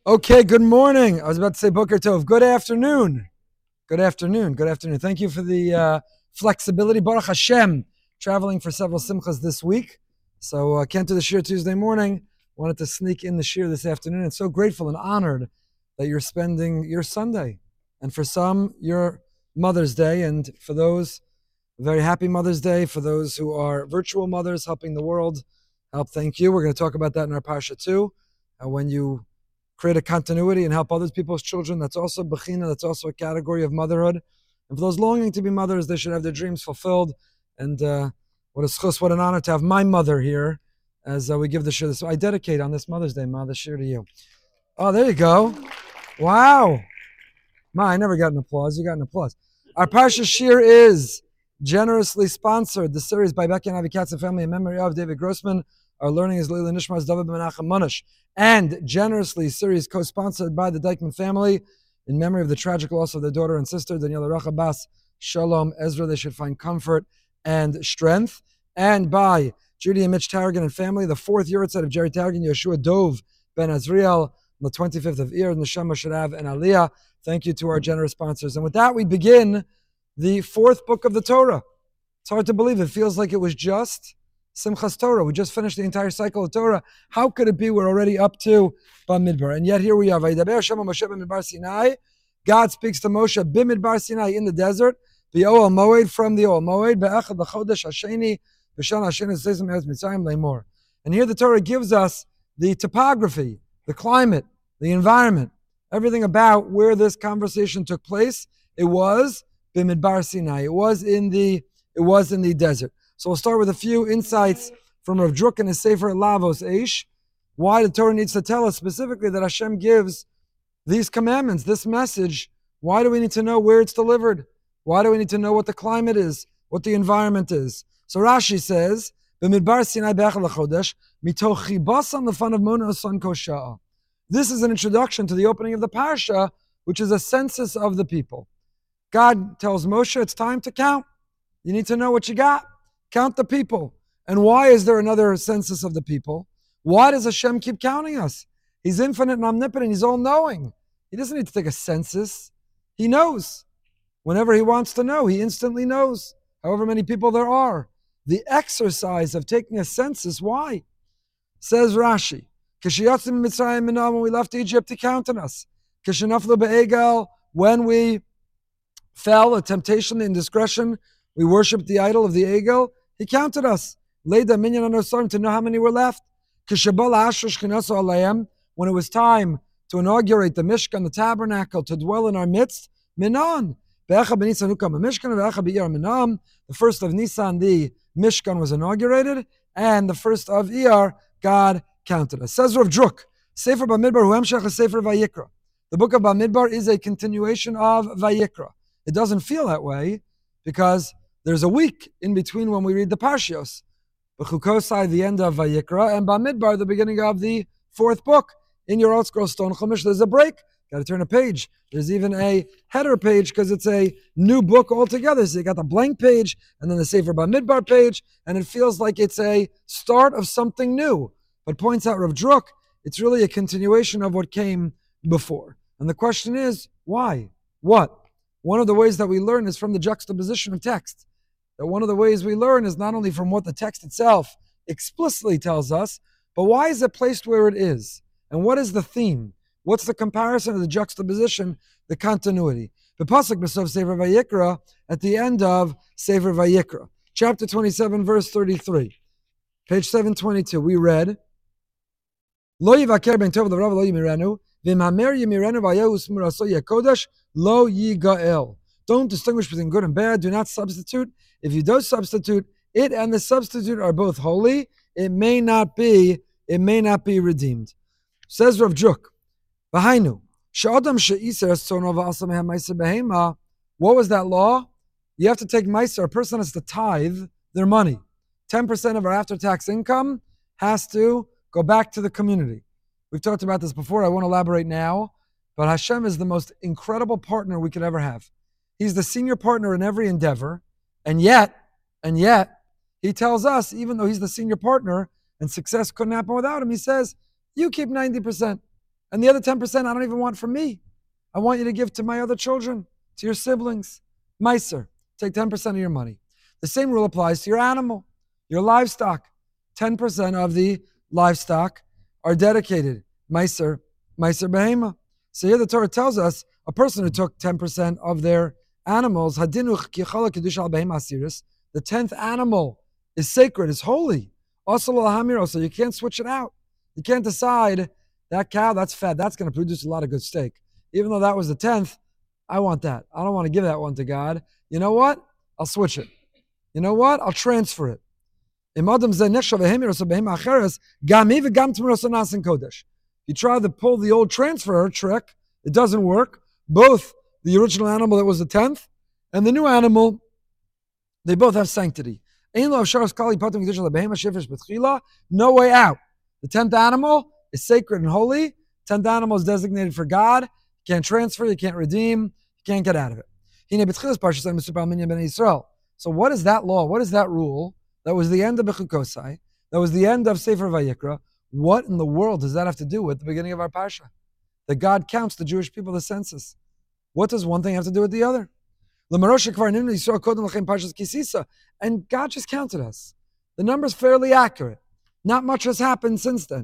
Okay, good morning. I was about to say Boker Tov. Good afternoon. Good afternoon. Good afternoon. Thank you for the flexibility. Baruch Hashem, traveling for several simchas this week. So can't do the shir Tuesday morning. Wanted to sneak in the shir this afternoon. And so grateful and honored that you're spending your Sunday. And for some, your Mother's Day. And for those, a very happy Mother's Day. For those who are virtual mothers helping the world, thank you. We're going to talk about that in our Parsha too. When you create a continuity and help other people's children. That's also bechina. That's also a category of motherhood. And for those longing to be mothers, they should have their dreams fulfilled. And what a schus, what an honor to have my mother here as we give the shir. So I dedicate on this Mother's Day, Ma, the shir to you. Oh, there you go. Wow. Ma, I never got an applause. You got an applause. Our Parsha shir is generously sponsored, the series by Becky and Avi Katz and family in memory of David Grossman. Our learning is Leila Nishmas David Menachem Manush. And generously, series co-sponsored by the Dykman family in memory of the tragic loss of their daughter and sister, Daniela Rachabas, Shalom, Ezra. They should find comfort and strength. And by Judy and Mitch Tarragon and family, the fourth Yurtzeit of Jerry Tarragon, Yeshua Dov Ben Azriel, on the 25th of Iyar, Neshama Sharav and Aliyah. Thank you to our generous sponsors. And with that, we begin the fourth book of the Torah. It's hard to believe. It feels like it was just Simchas Torah. We just finished the entire cycle of Torah. How could it be we're already up to Bamidbar? And yet here we are. Vayidaber Hashem Moshe b'Midbar Sinai. God speaks to Moshe b'Midbar Sinai in the desert. The Ohel Moed, from the Ohel Moed. Be'echad l'chodesh hasheni b'shana hasheni zezim eretz Mitzrayim le'mor. And here the Torah gives us the topography, the climate, the environment, everything about where this conversation took place. It was b'Midbar Sinai. It was in the desert. So we'll start with a few insights from Rav Druk and his Sefer Lavos Eish, why the Torah needs to tell us specifically that Hashem gives these commandments, this message. Why do we need to know where it's delivered? Why do we need to know what the climate is, what the environment is? So Rashi says, "B'midbar Sinai be'echad l'chodesh, mitoch chibasan l'fan of Mona son kosha'a." This is an introduction to the opening of the parsha, which is a census of the people. God tells Moshe, it's time to count. You need to know what you got. Count the people. And why is there another census of the people? Why does Hashem keep counting us? He's infinite and omnipotent. He's all-knowing. He doesn't need to take a census. He knows. Whenever he wants to know, he instantly knows. However many people there are. The exercise of taking a census, why? Says Rashi, when we left Egypt, he counted us. When we fell, a temptation, the indiscretion, we worshipped the idol of the Egel, he counted us. Leida minyan anosarim, to know how many were left. When it was time to inaugurate the Mishkan, the tabernacle, to dwell in our midst, minan. The first of Nisan, the Mishkan was inaugurated, and the first of Iyar, God counted us. Says Rav Druk, Sefer Bamidbar hu hemshech Sefer Vayikra. The book of Bamidbar is a continuation of Vayikra. It doesn't feel that way because there's a week in between when we read the Parshios. B'chukosai, the end of Vayikra, and Bamidbar, the beginning of the fourth book. In your Old Scroll Stone Chumash, there's a break. Got to turn a page. There's even a header page because it's a new book altogether. So you got the blank page and then the Sefer Bamidbar page, and it feels like it's a start of something new. But points out Rav Druk, it's really a continuation of what came before. And the question is, why? What? One of the ways that we learn is from the juxtaposition of text. That one of the ways we learn is not only from what the text itself explicitly tells us, but why is it placed where it is? And what is the theme? What's the comparison of the juxtaposition, the continuity? The pasuk b'sof Sefer Vayikra, at the end of Sefer Vayikra, chapter 27, verse 33, page 722, we read, Lo yivaker ben tov l'rav lo yimirenu, v'imhamer yimirenu v'ayehu smuraso yekodesh lo yigael. Don't distinguish between good and bad. Do not substitute. If you do substitute, it and the substitute are both holy. It may not be redeemed. Says Rav Druk, V'hainu, she'adam she'iser estono v'asam mehem meiser behema. What was that law? You have to take meiser. A person has to tithe their money. 10% of our after-tax income has to go back to the community. We've talked about this before. I won't elaborate now. But Hashem is the most incredible partner we could ever have. He's the senior partner in every endeavor. And yet, he tells us, even though he's the senior partner and success couldn't happen without him, he says, you keep 90%. And the other 10% I don't even want for me. I want you to give to my other children, to your siblings. Meiser, take 10% of your money. The same rule applies to your animal, your livestock. 10% of the livestock are dedicated. Meiser behema. So here the Torah tells us a person who took 10% of their animals, hadinuch kichala kedusha al behema asiris, the 10th animal is sacred, is holy. Also lahamiro, so you can't switch it out. You can't decide that cow, that's fat, that's going to produce a lot of good steak. Even though that was the 10th, I want that. I don't want to give that one to God. You know what? I'll switch it. You know what? I'll transfer it. You try to pull the old transfer trick, it doesn't work. Both the original animal that was the 10th and the new animal, they both have sanctity. No way out. The 10th animal is sacred and holy. 10th animal is designated for God. You can't transfer, you can't redeem, you can't get out of it. So what is that law? What is that rule? That was the end of Bechukosai. That was the end of Sefer Vayikra. What in the world does that have to do with the beginning of our Parsha? That God counts the Jewish people, the census. What does one thing have to do with the other? And God just counted us. The number's fairly accurate. Not much has happened since then.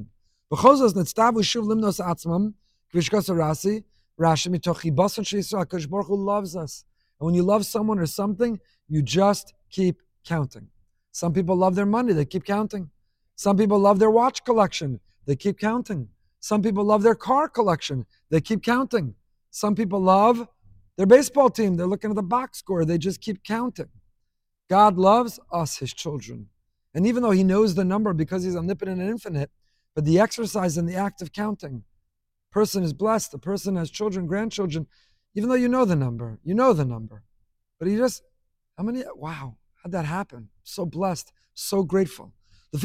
HaKadosh Baruch Hu loves us. And when you love someone or something, you just keep counting. Some people love their money, they keep counting. Some people love their watch collection, they keep counting. Some people love their car collection, they keep counting. Some people love their baseball team, they're looking at the box score, they just keep counting. God loves us, his children. And even though he knows the number because he's omnipotent and infinite, but the exercise and the act of counting, person is blessed, the person has children, grandchildren, even though you know the number. But he just, wow, how'd that happen? So blessed, so grateful. The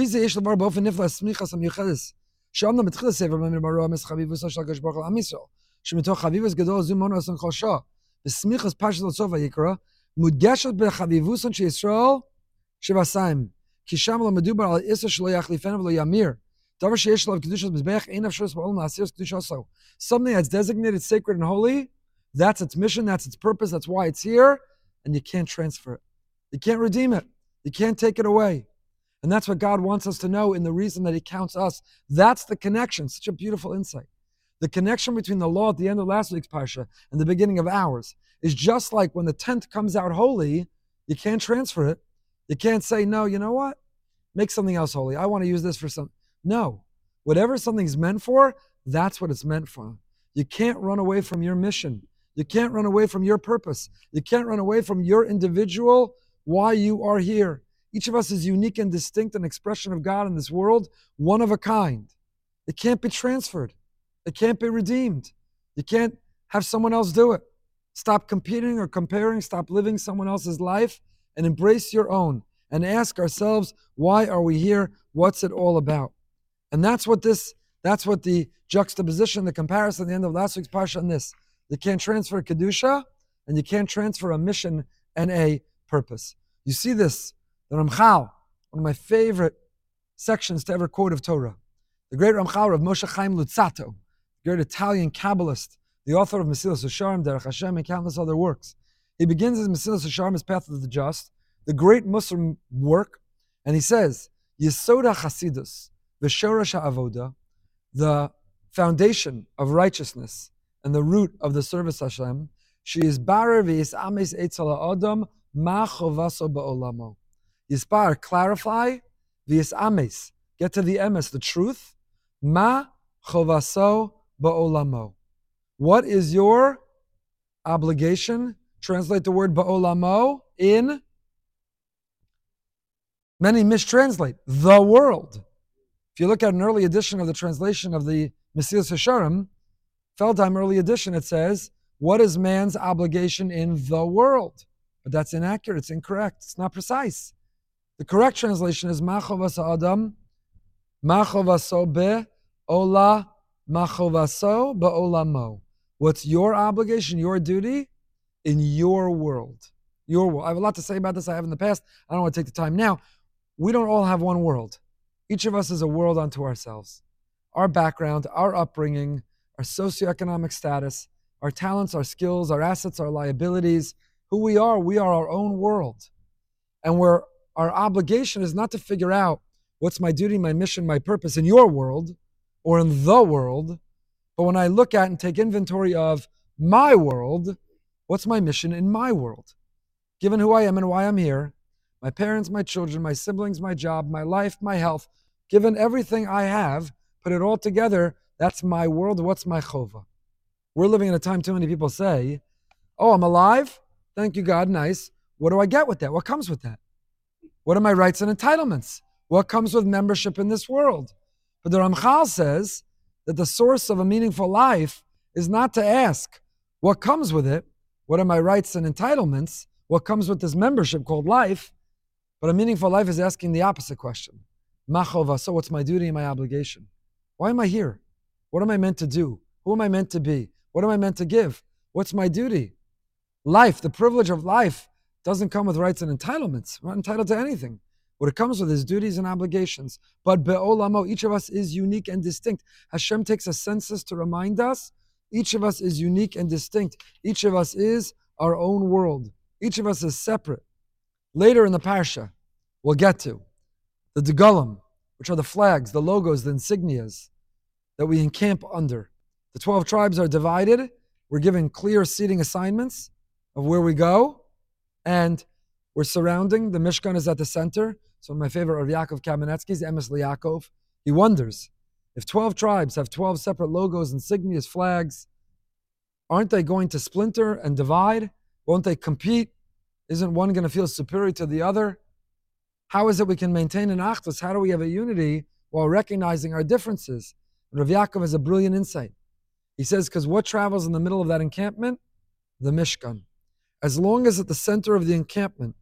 something that's designated sacred and holy, that's its mission, that's its purpose, that's why it's here, and you can't transfer it. You can't redeem it. You can't take it away. And that's what God wants us to know in the reason that he counts us. That's the connection. Such a beautiful insight. The connection between the law at the end of last week's Parsha and the beginning of ours is just like when the 10th comes out holy, you can't transfer it. You can't say, no, you know what? Make something else holy. I want to use this for something. No. Whatever something's meant for, that's what it's meant for. You can't run away from your mission. You can't run away from your purpose. You can't run away from your individual, why you are here. Each of us is unique and distinct, an expression of God in this world, one of a kind. It can't be transferred. It can't be redeemed. You can't have someone else do it. Stop competing or comparing. Stop living someone else's life and embrace your own and ask ourselves, why are we here? What's it all about? And that's what the juxtaposition, the comparison at the end of last week's Parsha and this. You can't transfer Kedusha and you can't transfer a mission and a purpose. You see this, the Ramchal, one of my favorite sections to ever quote of Torah. The great Ramchal of Moshe Chaim Luzzatto, the great Italian Kabbalist, the author of Mesilas Yesharim, Derech Hashem, and countless other works. He begins his Mesilas Yesharim, his Path of the Just, the great Muslim work, and he says, Yesod HaChasidus, V'shorash HaAvoda, the foundation of righteousness and the root of the service Hashem, she is barer v'yisames etzel ha'adam ma chovaso ba'olamo. Yispar, clarify, v'yisames, get to the emes, the truth, ma chovaso ba'olamo. What is your obligation? Translate the word ba'olamo in, many mistranslate, the world. If you look at an early edition of the translation of the Mesilas Yesharim, Feldheim early edition, it says, what is man's obligation in the world? But that's inaccurate, it's incorrect, it's not precise. The correct translation is Ma chovaso adam, ma chovaso be'ola, ma chovaso be'olamo. What's your obligation, your duty in your world? Your world. I have a lot to say about this, I have in the past. I don't want to take the time now. We don't all have one world. Each of us is a world unto ourselves. Our background, our upbringing, our socioeconomic status, our talents, our skills, our assets, our liabilities, who we are our own world. And our obligation is not to figure out what's my duty, my mission, my purpose in your world or in the world, but when I look at and take inventory of my world, what's my mission in my world? Given who I am and why I'm here, my parents, my children, my siblings, my job, my life, my health, given everything I have, put it all together, that's my world. What's my chova? We're living in a time too many people say, oh, I'm alive? Thank you, God, nice. What do I get with that? What comes with that? What are my rights and entitlements? What comes with membership in this world? But the Ramchal says that the source of a meaningful life is not to ask what comes with it, what are my rights and entitlements, what comes with this membership called life, but a meaningful life is asking the opposite question. Machova, so what's my duty and my obligation? Why am I here? What am I meant to do? Who am I meant to be? What am I meant to give? What's my duty? Life, the privilege of life, doesn't come with rights and entitlements. We're not entitled to anything. What it comes with is duties and obligations. But be'olamo, each of us is unique and distinct. Hashem takes a census to remind us, each of us is unique and distinct. Each of us is our own world. Each of us is separate. Later in the parsha, we'll get to the degalim, which are the flags, the logos, the insignias that we encamp under. The 12 tribes are divided. We're given clear seating assignments of where we go. And we're surrounding, the Mishkan is at the center. So my favorite Rav Yaakov Kamenetsky's Emes Liakov. He wonders, if 12 tribes have 12 separate logos, insignias, flags, aren't they going to splinter and divide? Won't they compete? Isn't one going to feel superior to the other? How is it we can maintain an achdus? How do we have a unity while recognizing our differences? And Rav Yaakov has a brilliant insight. He says, because what travels in the middle of that encampment? The Mishkan. As long as at the center of the encampment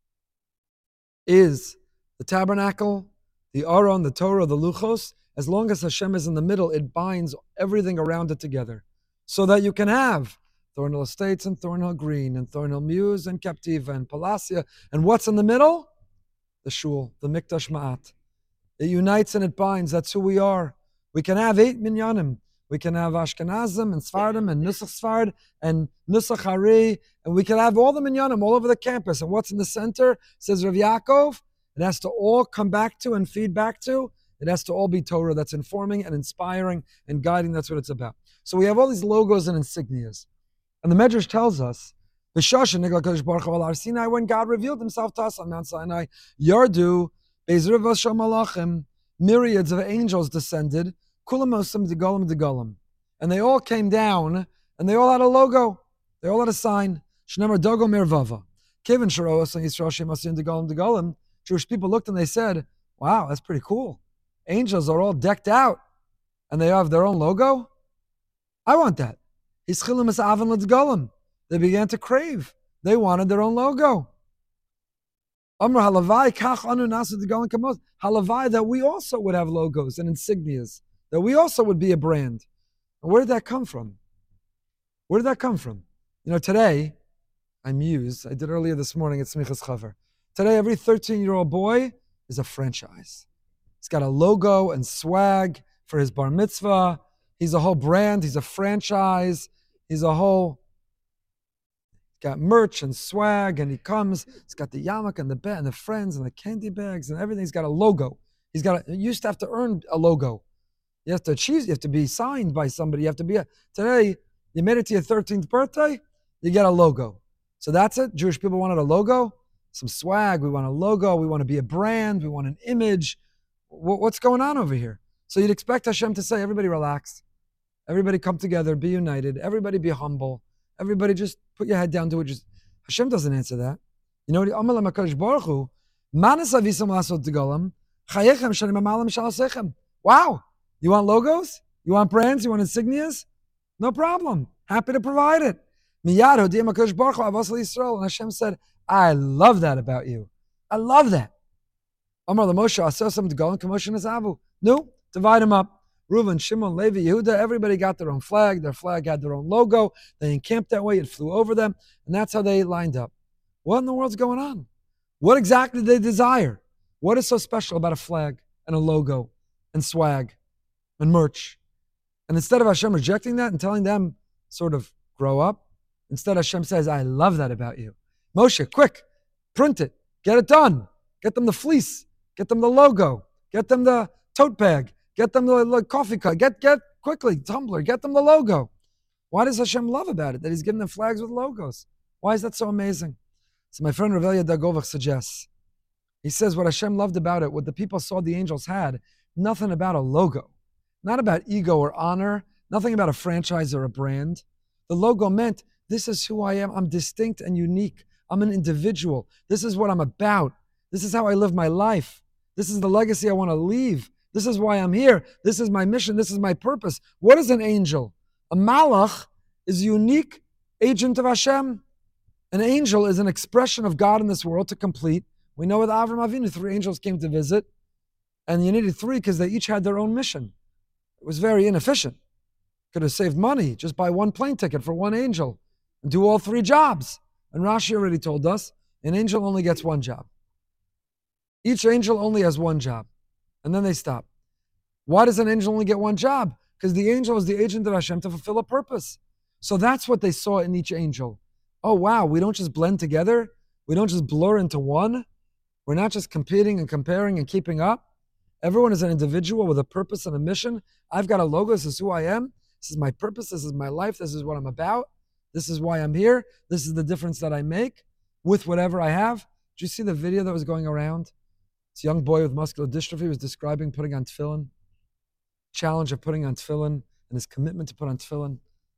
is the tabernacle, the Aron, the Torah, the Luchos, as long as Hashem is in the middle, it binds everything around it together. So that you can have Thornhill Estates and Thornhill Green and Thornhill Mews and Captiva and Palacia. And what's in the middle? The Shul, the Mikdash Ma'at. It unites and it binds. That's who we are. We can have 8 minyanim. We can have Ashkenazim and Sfardim and Nusach Sfard and Nusach Hari, and we can have all the minyanim all over the campus. And what's in the center, says Rav Yaakov, it has to all come back to and feed back to. It has to all be Torah that's informing and inspiring and guiding. That's what it's about. So we have all these logos and insignias. And the Medrash tells us, when God revealed himself to us on Mount Sinai, Yardu, myriads of angels descended, and they all came down, and they all had a logo. They all had a sign. Jewish people looked and they said, wow, that's pretty cool. Angels are all decked out, and they have their own logo. I want that. They began to crave. They wanted their own logo. Halavai that we also would have logos and insignias, that we also would be a brand. And where did that come from? Where did that come from? You know, today, I did earlier this morning at Smichas Chaver. Today, every 13-year-old boy is a franchise. He's got a logo and swag for his bar mitzvah. He's a whole brand. He's a franchise. He's got merch and swag, and he comes. He's got the yarmulke and the bet and the friends and the candy bags and everything. He's got a logo. You used to have to earn a logo. You have to achieve. You have to be signed by somebody. You have to be today. You made it to your 13th birthday. You get a logo. So that's it. Jewish people wanted a logo, some swag. We want a logo. We want to be a brand. We want an image. What's going on over here? So you'd expect Hashem to say, everybody relax. Everybody come together. Be united. Everybody be humble. Everybody just put your head down, do it. Hashem doesn't answer that. You know what? Wow. You want logos? You want brands? You want insignias? No problem. Happy to provide it. And Hashem said, I love that about you. I love that. No, divide them up. Reuven, Shimon, Levi, Yehuda, everybody got their own flag. Their flag had their own logo. They encamped that way. It flew over them. And that's how they lined up. What in the world's going on? What exactly do they desire? What is so special about a flag and a logo and swag and merch And instead of Hashem rejecting that and telling them, sort of, grow up, instead Hashem says, I love that about you. Moshe, quick, print it, get it done. Get them the fleece, get them the logo, get them the tote bag, get them the coffee cup, get quickly, tumbler, get them the logo. Why does Hashem love about it? That He's giving them flags with logos. Why is that so amazing? So my friend Revelia Dagovich suggests, he says what Hashem loved about it, what the people saw the angels had, nothing about a logo, not about ego or honor, nothing about a franchise or a brand. The logo meant, this is who I am. I'm distinct and unique. I'm an individual. This is what I'm about. This is how I live my life. This is the legacy I want to leave. This is why I'm here. This is my mission. This is my purpose. What is an angel? A malach is a unique agent of Hashem. An angel is an expression of God in this world to complete. We know with Avram Avinu, 3 angels came to visit, and you needed 3 because they each had their own mission. It was very inefficient. Could have saved money, just buy 1 plane ticket for 1 angel and do all 3 jobs. And Rashi already told us, an angel only gets 1 job. Each angel only has 1 job. And then they stop. Why does an angel only get 1 job? Because the angel is the agent of Hashem to fulfill a purpose. So that's what they saw in each angel. Oh wow, we don't just blend together. We don't just blur into one. We're not just competing and comparing and keeping up. Everyone is an individual with a purpose and a mission. I've got a logo. This is who I am. This is my purpose. This is my life. This is what I'm about. This is why I'm here. This is the difference that I make with whatever I have. Did you see the video that was going around? This young boy with muscular dystrophy was describing putting on tefillin. Challenge of putting on tefillin and his commitment to put on tefillin.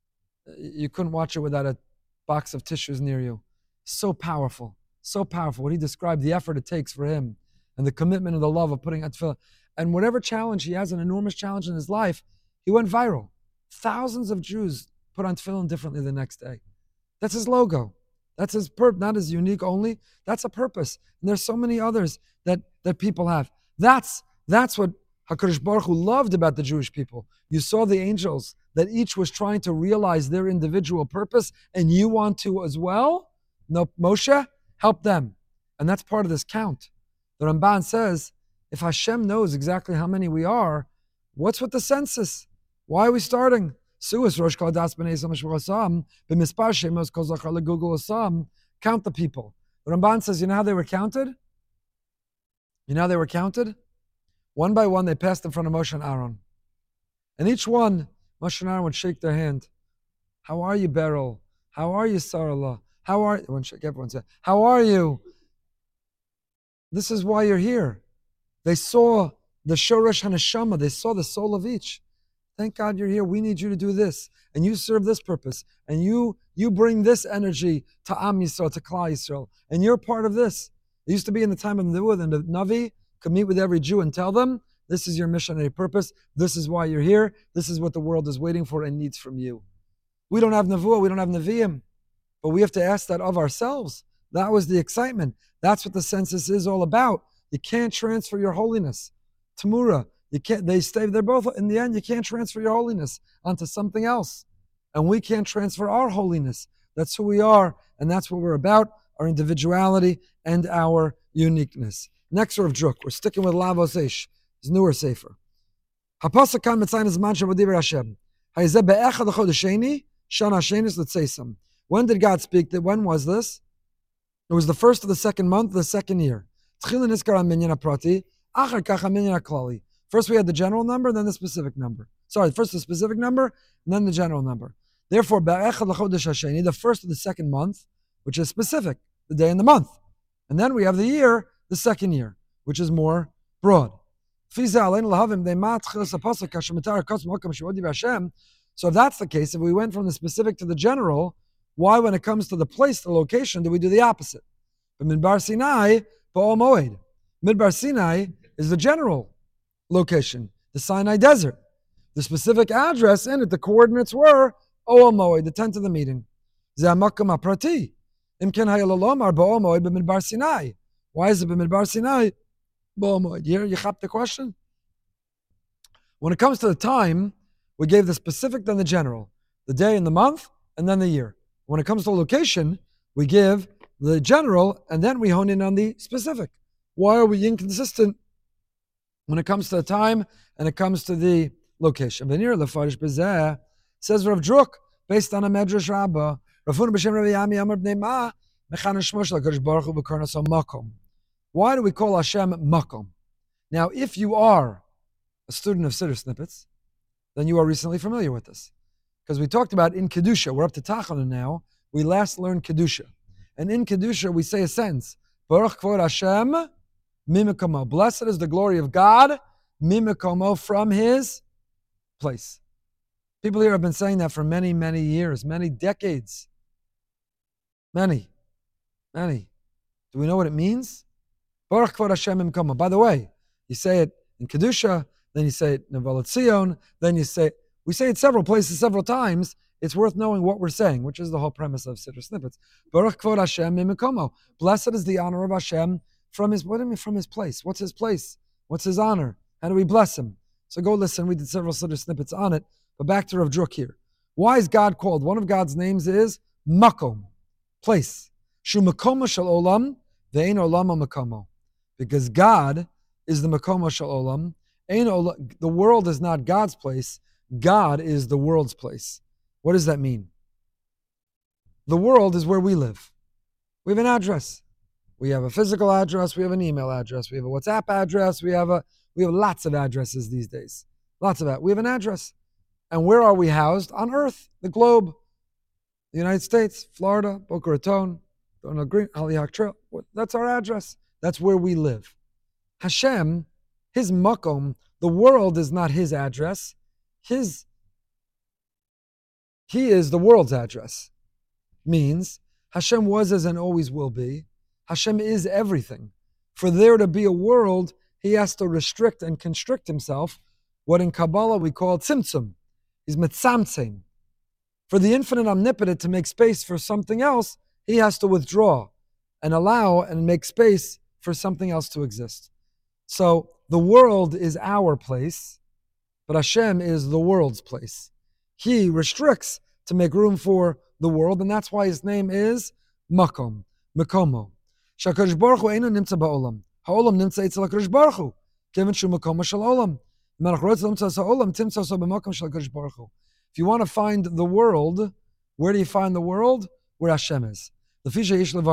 You couldn't watch it without a box of tissues near you. So powerful. So powerful. What he described, the effort it takes for him and the commitment and the love of putting on tefillin. And whatever challenge, he has an enormous challenge in his life, he went viral. Thousands of Jews put on tefillin differently the next day. That's his logo. That's his purpose, not his unique only. That's a purpose. And there's so many others that people have. That's what HaKadosh Baruch Hu loved about the Jewish people. You saw the angels, that each was trying to realize their individual purpose, and you want to as well? No, Moshe, help them. And that's part of this count. The Ramban says, if Hashem knows exactly how many we are, what's with the census? Why are we starting? Count the people. The Ramban says, you know how they were counted? One by one, they passed in front of Moshe and Aaron. And each one, Moshe and Aaron would shake their hand. How are you, Beryl? How are you, Sarah? How are you? Everyone said, how are you? This is why you're here. They saw the Shoresh HaNeshama. They saw the soul of each. Thank God you're here. We need you to do this. And you serve this purpose. And you bring this energy to Am Yisrael, to Klal Yisrael. And you're part of this. It used to be in the time of the Nebuah, and the Navi could meet with every Jew and tell them, this is your missionary purpose. This is why you're here. This is what the world is waiting for and needs from you. We don't have Nebuah. We don't have Nevi'im. But we have to ask that of ourselves. That was the excitement. That's what the census is all about. You can't transfer your holiness. Tamura. You can't, they're both, in the end, you can't transfer your holiness onto something else. And we can't transfer our holiness. That's who we are, and that's what we're about, our individuality and our uniqueness. Next Rav Druk, we're sticking with Lavos Eish, his newer sefer. HaPasuk kan mitzayin zman shebodiber Hashem. Hayzeh be'echad l'chodesh sheni, shana shenis l'tzeisam. When did God speak? When was this? It was the first of the second month, the second year. Tchilin niskar ha-minyan ha-prati, achar kach ha-minyan ha-klali. First we had the general number, then the specific number. Sorry, first the specific number, and then the general number. Therefore, be'echad l'chodesh hasheni, the first of the second month, which is specific, the day and the month. And then we have the year, the second year, which is more broad. So if that's the case, if we went from the specific to the general, why when it comes to the place, the location, do we do the opposite? But Midbar Sinai, Ba'al Moed. Midbar Sinai is the general location, the Sinai desert. The specific address in it, the coordinates were Oel Moed, the tent of the meeting. Ze'amakam aprati. Imken hayalolomar Ba'al Moed b'Midbar Sinai. Why is it b'Midbar Sinai? Ba'al Moed. You chap the question? When it comes to the time, we gave the specific, then the general. The day and the month, and then the year. When it comes to location, we give the general, and then we hone in on the specific. Why are we inconsistent when it comes to the time and it comes to the location. Venir lefarish bezeh, says Rav Druk, based on a Medrash Rabbah, Rafun b'shem Rav Yami Amar b'nei Ma, mechan shmosh l'kadosh baruch hu b'karnas makom. Why do we call Hashem makom? Now, if you are a student of Siddur Snippets, then you are recently familiar with this. Because we talked about in Kedusha, we're up to Tachanun now, we last learned Kedusha. And in Kedusha, we say a sentence, Baruch Kvod Hashem mimikomo. Blessed is the glory of God, mimikomo, from his place. People here have been saying that for many, many years, many decades. Many. Do we know what it means? Baruch Kvod Hashem mimikomo. By the way, you say it in Kedusha, then you say it in Nevalat Zion, then we say it several places, several times. It's worth knowing what we're saying, which is the whole premise of Siddur Snippets. Baruch Kvod Hashem mimikomo. Blessed is the honor of Hashem from his, what do you mean from his place? What's his place? What's his honor? How do we bless him? So go listen. We did several Siddur Snippets on it. But back to Rav Druk here. Why is God called? One of God's names is Makom, place. Shu Makomo Shel Olam, Ve'ein Olamo Makomo. Because God is the Makomo Shel Olam. The world is not God's place. God is the world's place. What does that mean? The world is where we live. We have an address. We have a physical address. We have an email address. We have a WhatsApp address. We have lots of addresses these days. Lots of that. We have an address. And where are we housed? On Earth, the globe, the United States, Florida, Boca Raton, Green, Hollyhock Trail. That's our address. That's where we live. Hashem, his makom, the world is not his address. He is the world's address. Means Hashem was as and always will be. Hashem is everything. For there to be a world, he has to restrict and constrict himself, what in Kabbalah we call tzimtzum. He's mitzamtzim. For the infinite omnipotent to make space for something else, he has to withdraw and allow and make space for something else to exist. So the world is our place, but Hashem is the world's place. He restricts to make room for the world, and that's why his name is Makom, Mekomo. Shakadosh Baruch Hu eino nimtza ba'olam. Ha'olam nimtza etzel HaKadosh Baruch Hu. Given shu Mekomo shel olam. If you want to find the world, where do you find the world? Where Hashem is. So the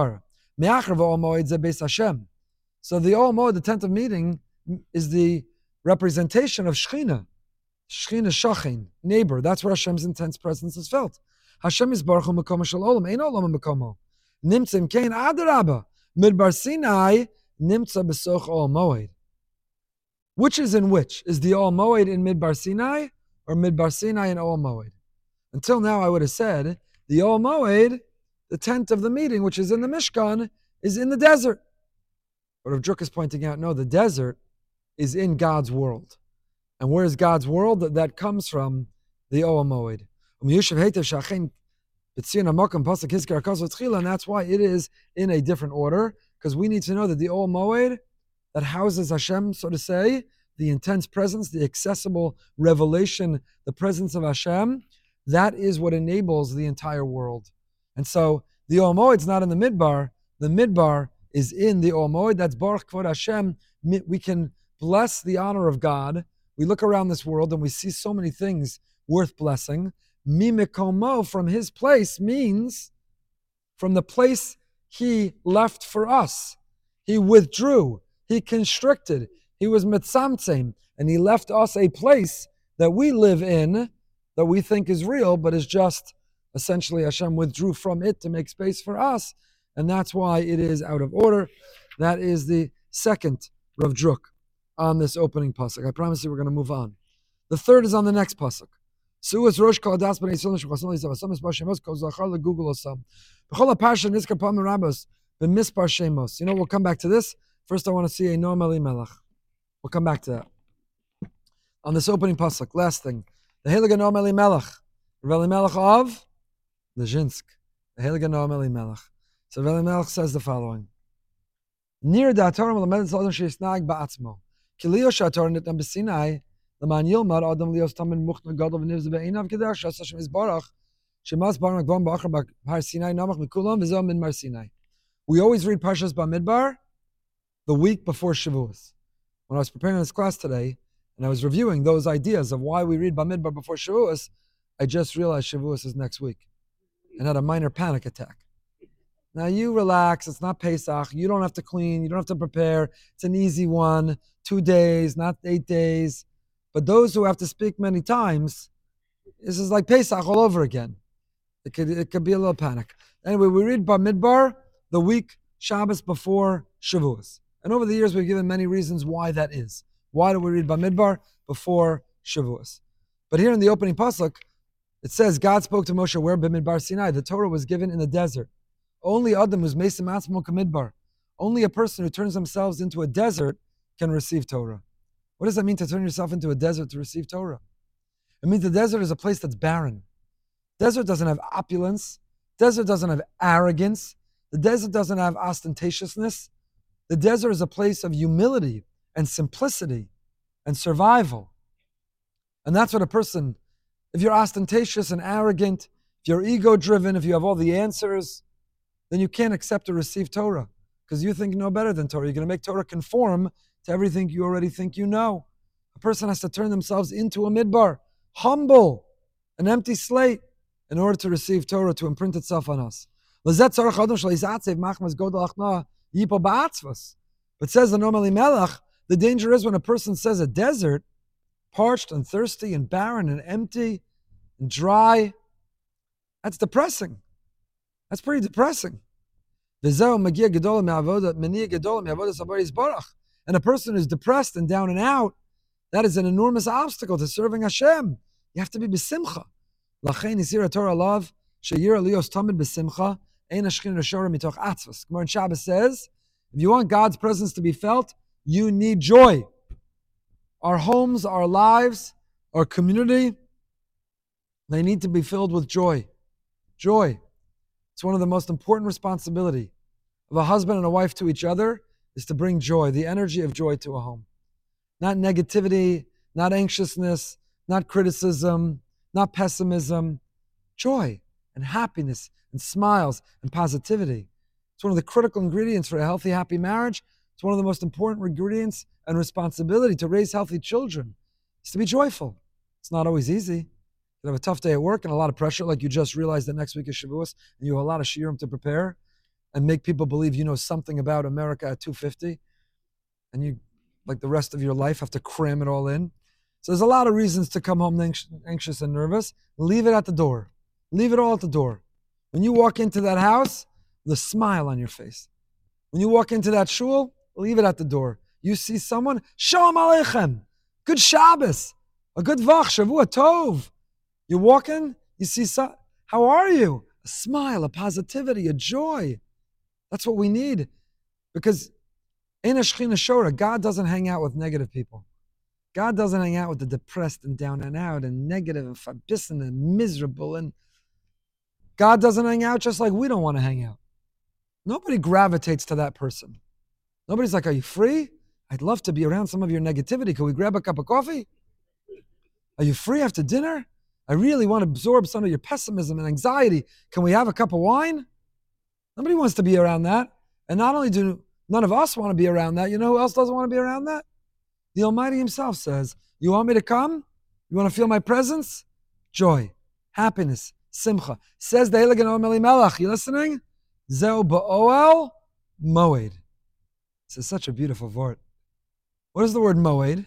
Ol Moed, the tent of meeting, is the representation of Shechina. Shechina Shachin, neighbor. That's where Hashem's intense presence is felt. Hashem is Baruch Hu Mekomo shel olam. Ein olam Mekomo. Nimtza im kein adarabba. Midbar Sinai nimtza besoch Ol Moed. Which is in which? Is the Ol Moed in Midbar Sinai or Midbar Sinai in Ol Moed? Until now, I would have said the Ol Moed, the tent of the meeting, which is in the Mishkan, is in the desert. But Rav Druk is pointing out, no, the desert is in God's world. And where is God's world? That comes from the Ol Moed. And that's why it is in a different order, because we need to know that the Ol Moed that houses Hashem, so to say, the intense presence, the accessible revelation, the presence of Hashem, that is what enables the entire world. And so the Ol Moed's not in the Midbar. The Midbar is in the Ol Moed. That's Baruch Kvod Hashem. We can bless the honor of God. We look around this world and we see so many things worth blessing. Mimikomo, from his place, means from the place he left for us. He withdrew. He constricted. He was mitzamtzim. And he left us a place that we live in, that we think is real, but is just essentially Hashem withdrew from it to make space for us. And that's why it is out of order. That is the second Rav Druk on this opening pasuk. I promise you we're going to move on. The third is on the next pasuk. Suas rosh kol das b'nei Yisrael shechasam l'yisav asam mispar shemos kol zachar legugul osam. B'chol ha'parsha nizkar pam rabos b'mispar shemos. You know, we'll come back to this. First, I want to see a Noam Elimelech. We'll come back to that. On this opening pasuk, last thing. The Heilige Noam Elimelech. Rav Elimelech of Lezhinsk. The Heilige Noam Elimelech. So Rav Elimelech says the following. Near the Torah melamed tzadon sheisnag ba'atzmo. Kilio shator nitam b'Sinai l'man yilmad adam lios tamin muchna gadol v'nivz be'inav kedar shas Hashem yisbarach shemas barak gvam ba'achar b'har Sinai namach mikulam v'zo min mar Sinai. We always read Parshas Bamidbar the week before Shavuos. When I was preparing this class today, And I was reviewing those ideas of why we read Bamidbar before Shavuos. I just realized Shavuos is next week and had a minor panic attack. Now you relax, it's not Pesach, you don't have to clean, you don't have to prepare, it's an easy one, 2 days, not 8 days. But those who have to speak many times, this is like Pesach all over again. It could be a little panic. Anyway, we read Bamidbar the week Shabbos before Shavuos. And over the years, we've given many reasons why that is. Why do we read Bamidbar before Shavuos? But here in the opening pasuk, it says, God spoke to Moshe where? Bamidbar Sinai. The Torah was given in the desert. Only Adam who's Mesim Atzmo Kamidbar. Only a person who turns themselves into a desert can receive Torah. What does that mean to turn yourself into a desert to receive Torah? It means the desert is a place that's barren. Desert doesn't have opulence. Desert doesn't have arrogance. The desert doesn't have ostentatiousness. The desert is a place of humility and simplicity and survival. And that's what a person, if you're ostentatious and arrogant, if you're ego-driven, if you have all the answers, then you can't accept or receive Torah because you think you know better than Torah. You're going to make Torah conform to everything you already think you know. A person has to turn themselves into a midbar, humble, an empty slate, in order to receive Torah, to imprint itself on us. But says the Noam Elimelech, the danger is when a person says a desert, parched and thirsty and barren and empty and dry, that's depressing. That's pretty depressing. And a person who's depressed and down and out, that is an enormous obstacle to serving Hashem. You have to be b'simcha. Gemara in Shabbos says, if you want God's presence to be felt, you need joy. Our homes, our lives, our community, they need to be filled with joy. Joy. It's one of the most important responsibilities of a husband and a wife to each other is to bring joy, the energy of joy to a home. Not negativity, not anxiousness, not criticism, not pessimism. Joy and happiness and smiles and positivity. It's one of the critical ingredients for a healthy, happy marriage. It's one of the most important ingredients and responsibility to raise healthy children is to be joyful. It's not always easy. You have a tough day at work and a lot of pressure, like you just realized that next week is Shavuos, and you have a lot of shiurim to prepare and make people believe you know something about America at 2:50, and you, like the rest of your life, have to cram it all in. So there's a lot of reasons to come home anxious and nervous. Leave it at the door. Leave it all at the door. When you walk into that house, the smile on your face. When you walk into that shul, leave it at the door. You see someone, Shalom Aleichem, good Shabbos, a good Vach, Shavua Tov. You walk in, you see, how are you? A smile, a positivity, a joy. That's what we need. Because in a Shechina Shora, God doesn't hang out with negative people. God doesn't hang out with the depressed and down and out and negative and fabissen and miserable. And God doesn't hang out just like we don't want to hang out. Nobody gravitates to that person. Nobody's like, are you free? I'd love to be around some of your negativity. Can we grab a cup of coffee? Are you free after dinner? I really want to absorb some of your pessimism and anxiety. Can we have a cup of wine? Nobody wants to be around that. And not only do none of us want to be around that, you know who else doesn't want to be around that? The Almighty Himself says, you want me to come? You want to feel my presence? Joy, happiness, simcha. Says the Heilige Noam Elimelech. You listening? Zeu ba'oel moed. This is such a beautiful word. What is the word moed?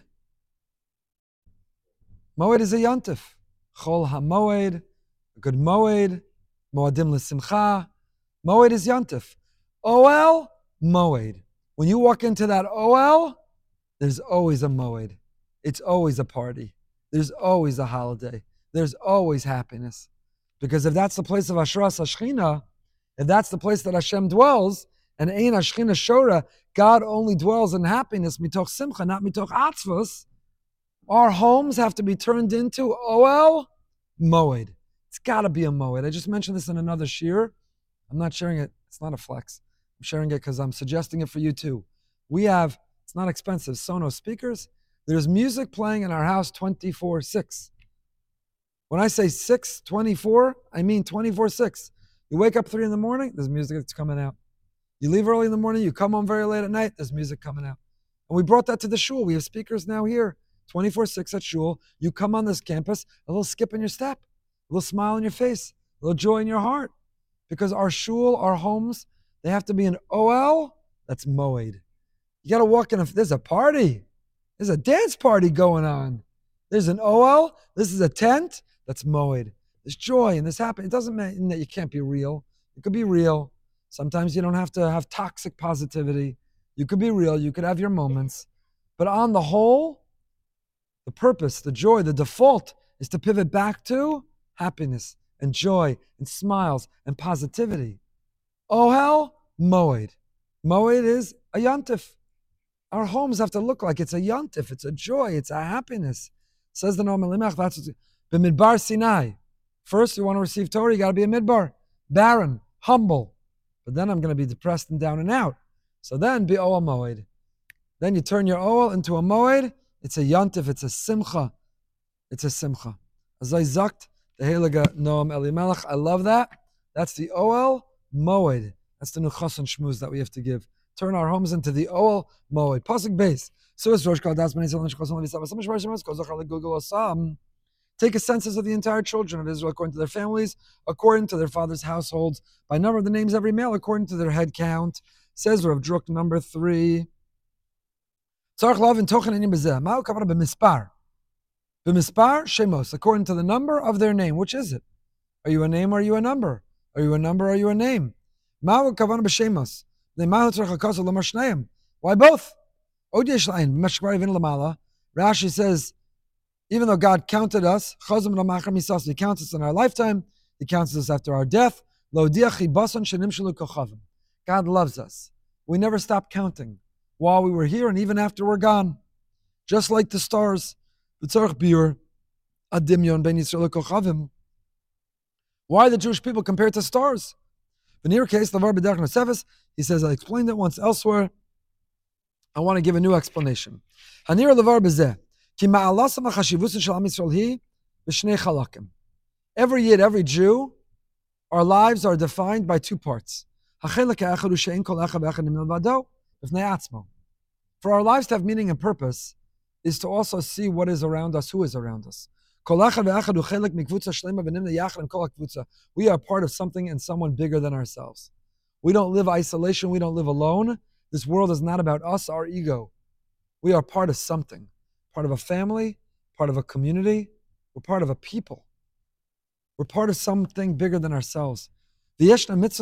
Moed is a yontif. Chol ha-moed, a good moed, moadim l'simcha. Moed is yontif. Oel, moed. When you walk into that oel, there's always a moed. It's always a party. There's always a holiday. There's always happiness. Because if that's the place of Ashras HaShechina, if that's the place that Hashem dwells, and Ein HaShechina Shora, God only dwells in happiness, mitoch simcha, not mitoch atzvos, our homes have to be turned into oel moed. It's got to be a moed. I just mentioned this in another shir. I'm not sharing it. It's not a flex. I'm sharing it because I'm suggesting it for you too. We have, it's not expensive, Sonos speakers. There's music playing in our house 24/6. When I say 6/24, I mean 24/6. You wake up 3 in the morning, there's music that's coming out. You leave early in the morning, you come home very late at night, there's music coming out. And we brought that to the shul. We have speakers now here 24/6 at shul. You come on this campus, a little skip in your step, a little smile on your face, a little joy in your heart. Because our shul, our homes, they have to be an OL, that's moed. You got to walk in, there's a party. There's a dance party going on. There's an OL, this is a tent, that's moed. There's joy and this happens. It doesn't mean that you can't be real. You could be real. Sometimes you don't have to have toxic positivity. You could be real. You could have your moments. But on the whole, the purpose, the joy, the default is to pivot back to happiness and joy and smiles and positivity. Ohel, moed. Moed is a yontif. Our homes have to look like it's a yontif. It's a joy. It's a happiness. Says the Noam Elimelech, that's b'midbar Sinai. First, you want to receive Torah, you got to be a midbar. Barren, humble. But then I'm going to be depressed and down and out. So then, be Oel Moed. Then you turn your Oel into a Moed. It's a Yantif, it's a Simcha. It's a Simcha. Azai Zakt, the Heilige Noam Elimelech. I love that. That's the Oel Moed. That's the Nuchas and Shmuz that we have to give. Turn our homes into the Oel Moed. Pasuk base. Take a census of the entire children of Israel according to their families, according to their fathers' households, by number of the names of every male, according to their head count. Says Rav Druk, number 3. According to the number of their name. Which is it? Are you a name or are you a number? Are you a number or are you a name? Why both? Rashi says, even though God counted us, He counts us in our lifetime, He counts us after our death. God loves us. We never stop counting while we were here and even after we're gone. Just like the stars. Why the Jewish people compared to stars? In your case, he says, I explained it once elsewhere. I want to give a new explanation. Every Yid, every Jew, our lives are defined by two parts. For our lives to have meaning and purpose is to also see what is around us, who is around us. We are part of something and someone bigger than ourselves. We don't live isolation, we don't live alone. This world is not about us, our ego. We are part of something, part of a family, part of a community. We're part of a people. We're part of something bigger than ourselves. And there are many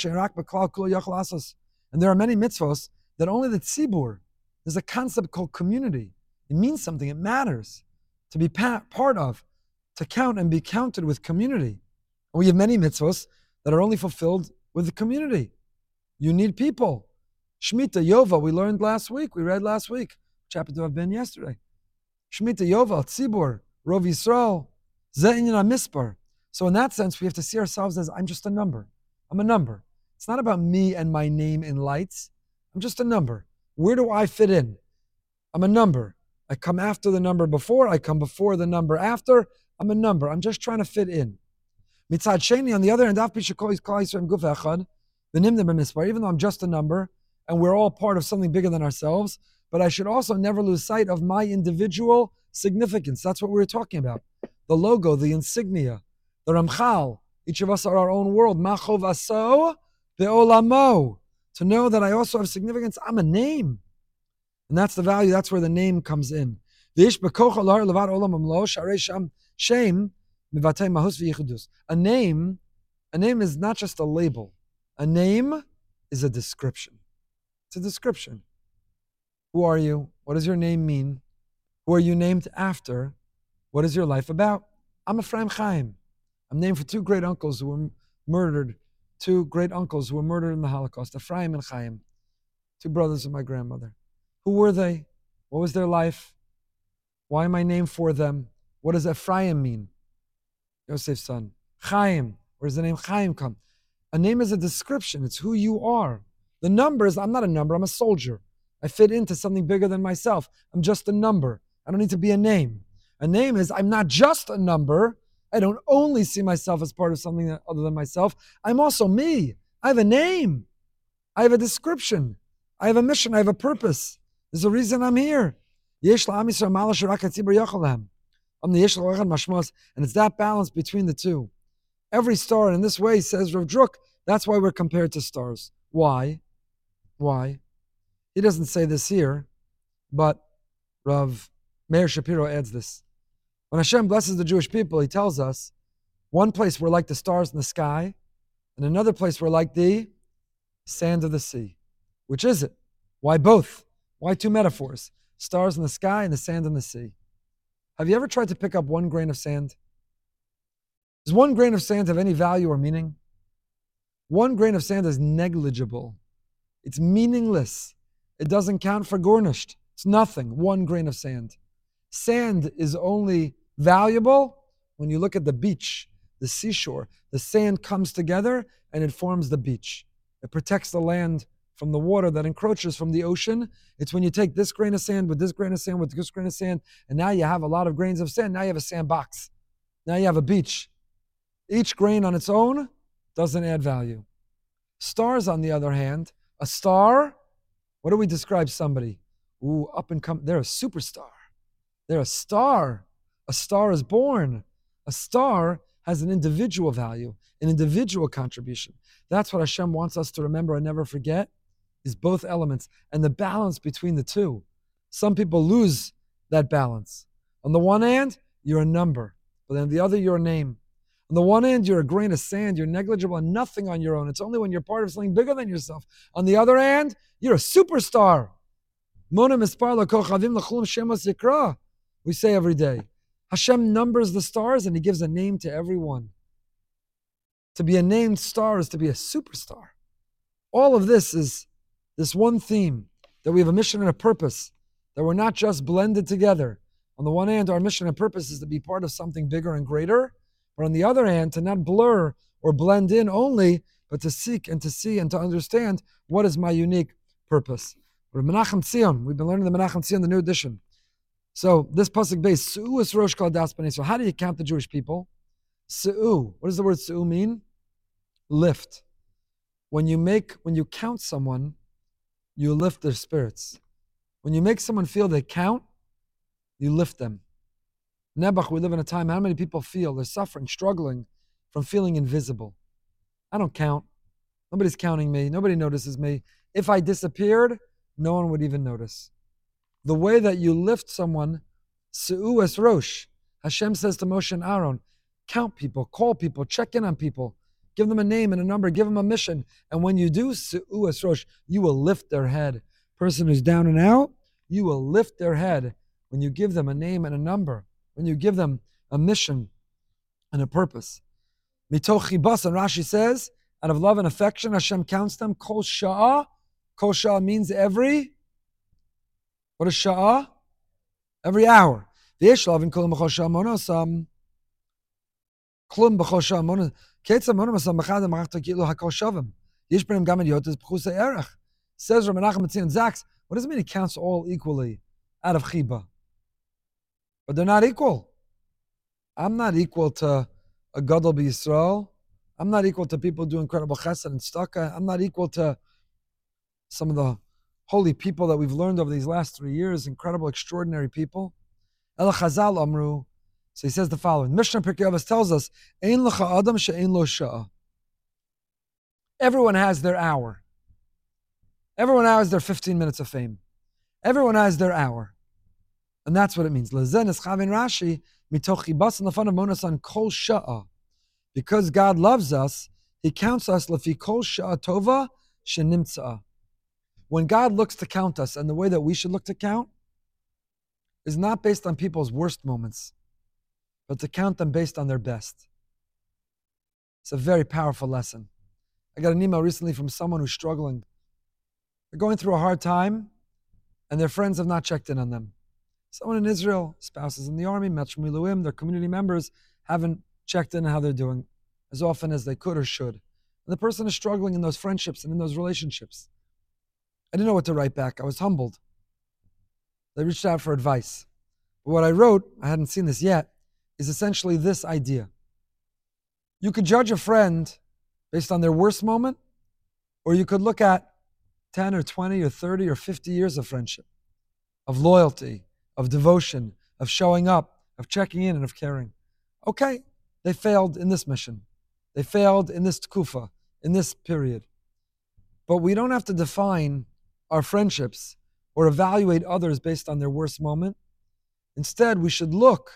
mitzvahs that only the tzibur, there's a concept called community. It means something, it matters to be part of, to count and be counted with community. And we have many mitzvahs that are only fulfilled with the community. You need people. Shemitah, Yova, we learned last week, we read last week, which happened to have been yesterday. Shemitah, Yova, Tzibur, Rov Yisrael, Ze'inyan HaMispar. So in that sense, we have to see ourselves as, I'm just a number. I'm a number. It's not about me and my name in lights. I'm just a number. Where do I fit in? I'm a number. I come after the number before. I come before the number after. I'm a number. I'm just trying to fit in. Mitzad Sheni, on the other hand, even though I'm just a number and we're all part of something bigger than ourselves, but I should also never lose sight of my individual significance. That's what we were talking about. The logo, the insignia, the Ramchal. Each of us are our own world. Machov aso be'olamo. To know that I also have significance. I'm a name. And that's the value. That's where the name comes in. A name is not just a label. A name is a description. It's a description. Who are you? What does your name mean? Who are you named after? What is your life about? I'm Ephraim Chaim. I'm named for two great uncles who were murdered. Two great uncles who were murdered in the Holocaust, Ephraim and Chaim. Two brothers of my grandmother. Who were they? What was their life? Why am I named for them? What does Ephraim mean? Yosef's son. Chaim. Where does the name Chaim come? A name is a description. It's who you are. The number is, I'm not a number, I'm a soldier. I fit into something bigger than myself. I'm just a number. I don't need to be a name. A name is, I'm not just a number. I don't only see myself as part of something other than myself. I'm also me. I have a name. I have a description. I have a mission. I have a purpose. There's a reason I'm here. Yesh la'am Yisrael ma'ala sherak hatzibur yochel lahem. And it's that balance between the two. Every star, in this way, says Rav Druk, that's why we're compared to stars. Why? Why? He doesn't say this here, but Rav Meir Shapiro adds this. When Hashem blesses the Jewish people, he tells us, one place we're like the stars in the sky, and another place we're like the sand of the sea. Which is it? Why both? Why two metaphors? Stars in the sky and the sand in the sea. Have you ever tried to pick up one grain of sand? Does one grain of sand have any value or meaning? One grain of sand is negligible. It's meaningless. It doesn't count for garnished. It's nothing, one grain of sand. Sand is only valuable when you look at the beach, the seashore. The sand comes together and it forms the beach. It protects the land from the water that encroaches from the ocean. It's when you take this grain of sand with this grain of sand with this grain of sand, and now you have a lot of grains of sand. Now you have a sandbox. Now you have a beach. Each grain on its own doesn't add value. Stars, on the other hand, a star, what do we describe somebody? Ooh, up and come, they're a superstar. They're a star. A star is born. A star has an individual value, an individual contribution. That's what Hashem wants us to remember and never forget, is both elements and the balance between the two. Some people lose that balance. On the one hand, you're a number, but on the other, you're a name. On the one hand, you're a grain of sand, you're negligible and nothing on your own. It's only when you're part of something bigger than yourself. On the other hand, you're a superstar. We say every day. Hashem numbers the stars and he gives a name to every one. To be a named star is to be a superstar. All of this is this one theme, that we have a mission and a purpose, that we're not just blended together. On the one hand, our mission and purpose is to be part of something bigger and greater, but on the other hand, to not blur or blend in only, but to seek and to see and to understand what is my unique purpose. Menachem Tzion, we've been learning the Menachem Tzion, the new edition. So this pasuk base, Su'u es rosh kol das b'nei Yisrael. How do you count the Jewish people? Su'u. What does the word Su'u mean? Lift. When you count someone, you lift their spirits. When you make someone feel they count, you lift them. Nebuch, we live in a time, how many people feel they're suffering, struggling from feeling invisible? I don't count. Nobody's counting me. Nobody notices me. If I disappeared, no one would even notice. The way that you lift someone, Su'u es rosh. Hashem says to Moshe and Aaron, count people, call people, check in on people, give them a name and a number, give them a mission. And when you do Su'u es rosh, you will lift their head. Person who's down and out, you will lift their head when you give them a name and a number, when you give them a mission and a purpose. Mitoch chibas, and Rashi says, out of love and affection, Hashem counts them. Kol sha'ah. Kol sha'ah means every. What is sha'ah? Every hour. V'yesh lavin kulam b'chol sha'ah monosam. Klum b'chol sha'ah monosam. Ketzah monosam b'chadam ma'achta kilu ha'kol shavim. Yesh b'nem gam yotes b'chusei erech. Says Rav Menachem Tzion Zaks, what does it mean he counts all equally out of chiba? But they're not equal. I'm not equal to a Gadol b'Yisrael. I'm not equal to people who do incredible chesed and tzedakah. I'm not equal to some of the holy people that we've learned over these last 3 years, incredible, extraordinary people. El Chazal Amru. So he says the following. Mishnah Pirkei Avos tells us, Ein lecha adam she'ein lo sha'ah. Everyone has their hour. Everyone has their 15 minutes of fame. Everyone has their hour. And that's what it means. Lezen es chavin Rashi, mitoch chibas lefanav monasan kol sha'ah. Because God loves us, he counts us lefi kol sha'ah tova shenimtza'a. When God looks to count us, and the way that we should look to count is not based on people's worst moments, but to count them based on their best. It's a very powerful lesson. I got an email recently from someone who's struggling. They're going through a hard time, and their friends have not checked in on them. Someone in Israel, spouses in the army, Metro Miluim, their community members haven't checked in on how they're doing as often as they could or should. And the person is struggling in those friendships and in those relationships. I didn't know what to write back. I was humbled. They reached out for advice. But what I wrote, I hadn't seen this yet, is essentially this idea. You could judge a friend based on their worst moment, or you could look at 10 or 20 or 30 or 50 years of friendship, of loyalty, of devotion, of showing up, of checking in, and of caring. Okay, they failed in this mission. They failed in this tkufa, in this period. But we don't have to define our friendships or evaluate others based on their worst moment. Instead, we should look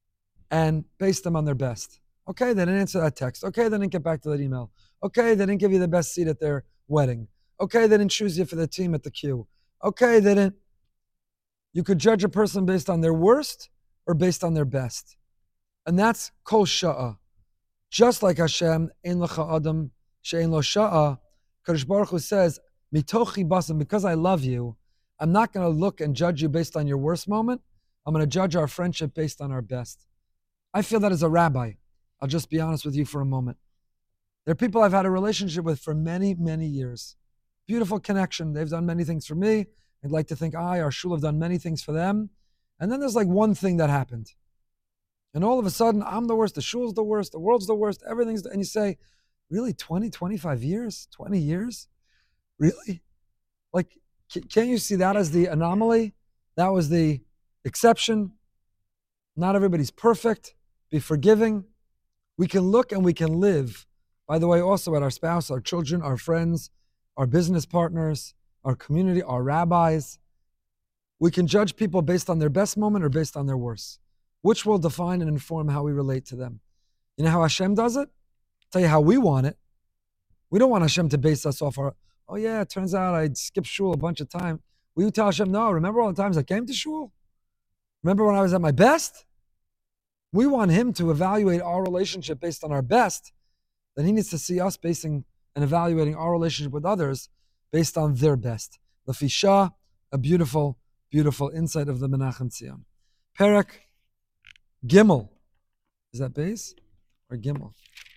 and base them on their best. Okay, they didn't answer that text. Okay, they didn't get back to that email. Okay, they didn't give you the best seat at their wedding. Okay, they didn't choose you for the team at the queue. Okay, they didn't. You could judge a person based on their worst or based on their best. And that's kol sha'a. Just like Hashem, ein lecha adam she'ein lo sha'a, Kadosh Baruch Hu says, mitochi basam, because I love you, I'm not going to look and judge you based on your worst moment. I'm going to judge our friendship based on our best. I feel that as a rabbi. I'll just be honest with you for a moment. There are people I've had a relationship with for many, many years. Beautiful connection. They've done many things for me. I'd like to think our shul have done many things for them. And then there's like one thing that happened. And all of a sudden, I'm the worst, the shul's the worst, the world's the worst, everything's and you say, really, 20, 25 years? 20 years? Really? Like, can't you see that as the anomaly? That was the exception. Not everybody's perfect. Be forgiving. We can look and we can live, by the way, also at our spouse, our children, our friends, our business partners, our community, our rabbis. We can judge people based on their best moment or based on their worst, which will define and inform how we relate to them. You know how Hashem does it? I'll tell you how we want it. We don't want Hashem to base us off our, oh yeah, it turns out I skipped shul a bunch of times. We tell Hashem, no, remember all the times I came to shul? Remember when I was at my best? We want Him to evaluate our relationship based on our best. Then He needs to see us basing and evaluating our relationship with others based on their best. Lefisha, a beautiful, beautiful insight of the Menachem Tzion. Perek Gimel. Is that base or Gimel?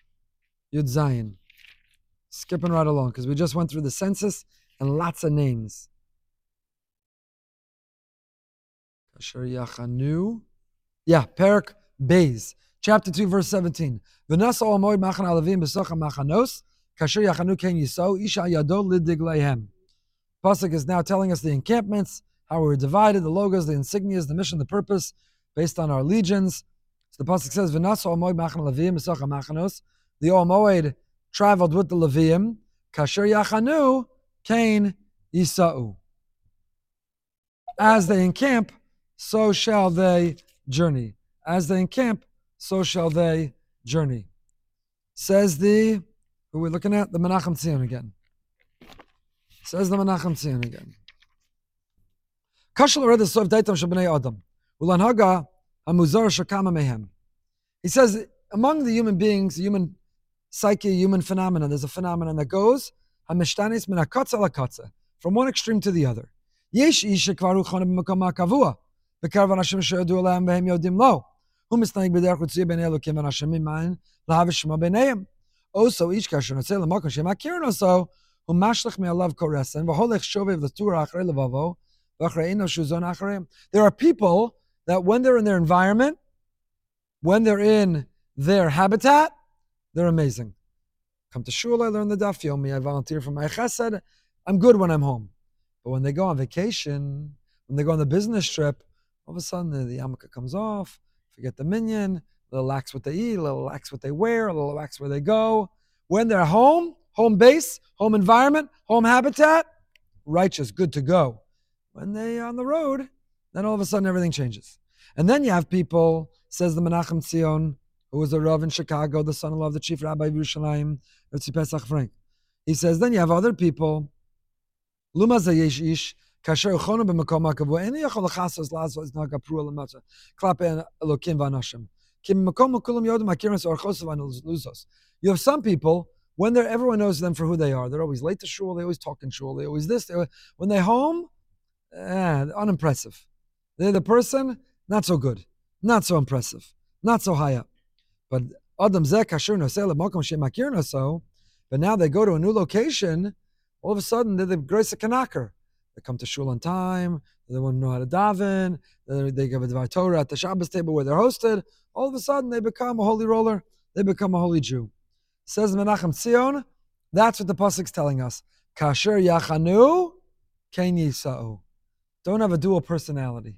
Yud Zayin. Skipping right along because we just went through the census and lots of names. Kasher Yachanu. Yeah, Perek Beis. Chapter 2, verse 17. V'nasa ol moed machan alavim b'socha machanos kasher yachanu ken yiso isha yado lidigleihem. Pasuk is now telling us the encampments, how we were divided, the logos, the insignias, the mission, the purpose, based on our legions. So the pasuk says, "V'nasa ol moed machan alavim b'socha machanos." The Ol Moed traveled with the Levium. Kasher yachanu ken yisau. As they encamp, so shall they journey. As they encamp, so shall they journey. Says the, who we're looking at? The Menachem Tzion again. Says the Menachem Tzion again. Kashal read the Sof Daitam Shabnei Adam. Ulanhaga Hamuzar Shakama Mehem. He says, among the human beings, the human psyche, human phenomenon, there's a phenomenon that goes Hamishtanis min hakatza lakatza, from one extreme to the other. Yesh ish shekvaru chona b'makom ha'kavua, b'karav anashim she'yodu alahem v'hem yodim lo. Also, each kasher notzei l'makom she'makirin oso, hu mashlich me'alav koresen, v'holech shovev l'tura achrei levavo, v'achrei eno shuzon achrei. There are people that when they're in their environment, when they're in their habitat, they're amazing. Come to shul, I learn the daf yomi, I volunteer for my chesed, I'm good when I'm home. But when they go on vacation, when they go on the business trip, all of a sudden the yarmulke comes off, forget the minyan, a little lax what they eat, a little lax what they wear, a little lax where they go. When they're home, home base, home environment, home habitat, righteous, good to go. When they're on the road, then all of a sudden everything changes. And then you have people, says the Menachem Tzion, who was a Rav in Chicago, the son-in-law of the chief rabbi of Yerushalayim, Ritzi Pesach Frank. He says, then you have other people, Luma zayesh ish, kasher uchonu b'makom ha'kavua, eni yachol l'chasas lazos naga prua l'matza, klape elokim v'anashim. Kim makom ha'kulam yodim hakiris orchos v'anuzos. You have some people, when everyone knows them for who they are. They're always late to shul, they always talk in shul, they always this. When they're home, unimpressive. They're the person, not so good, not so impressive, not so high up. But Adam Zeh Kasher Noseh L'Makom She'Makir Noso, but now they go to a new location, all of a sudden they're the Grace of Kanaker. They come to shul on time, they want to know how to daven, they give a Dvar Torah at the Shabbos table where they're hosted, all of a sudden they become a holy roller, they become a holy Jew. Says Menachem Tzion, that's what the pasuk's telling us. Kasher Yachanu Ken Yisa'u. Don't have a dual personality.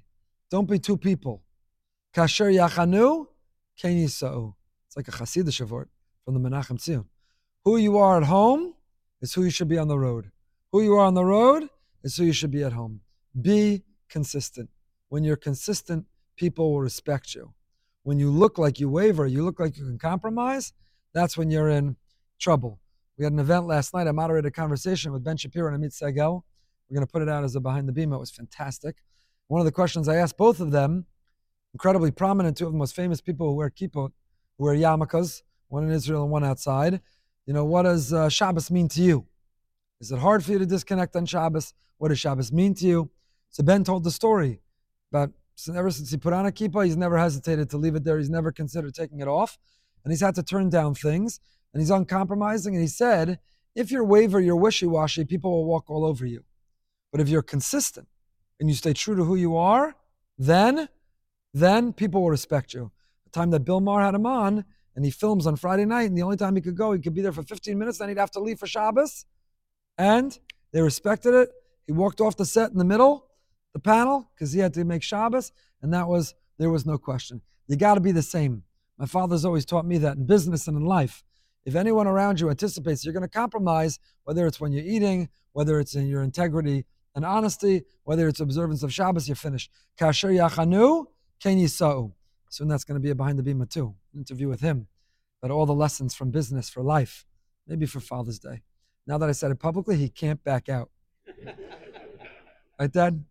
Don't be two people. Kasher yachanu, ken yisa'u. It's like a Hasidic word from the Menachem Tzion. Who you are at home is who you should be on the road. Who you are on the road is who you should be at home. Be consistent. When you're consistent, people will respect you. When you look like you waver, you look like you can compromise, that's when you're in trouble. We had an event last night. I moderated a conversation with Ben Shapiro and Amit Segel. We're going to put it out as a behind the beam. It was fantastic. One of the questions I asked both of them, incredibly prominent, two of the most famous people who wear kippot, who wear yarmulkes, one in Israel and one outside. What does Shabbos mean to you? Is it hard for you to disconnect on Shabbos? What does Shabbos mean to you? So Ben told the story about ever since he put on a kippah, he's never hesitated to leave it there. He's never considered taking it off. And he's had to turn down things. And he's uncompromising. And he said, if you're waver, you're wishy-washy, people will walk all over you. But if you're consistent and you stay true to who you are, then people will respect you. The time that Bill Maher had him on, and he films on Friday night, and the only time he could go, he could be there for 15 minutes, then he'd have to leave for Shabbos. And they respected it. He walked off the set in the middle, the panel, because he had to make Shabbos, and there was no question. You got to be the same. My father's always taught me that in business and in life. If anyone around you anticipates you're going to compromise, whether it's when you're eating, whether it's in your integrity and honesty, whether it's observance of Shabbos, you're finished. Kasher yachanu, ken yisa'u. Soon that's going to be a behind the bima too. An interview with him about all the lessons from business for life, maybe for Father's Day. Now that I said it publicly, he can't back out. Right, Dad?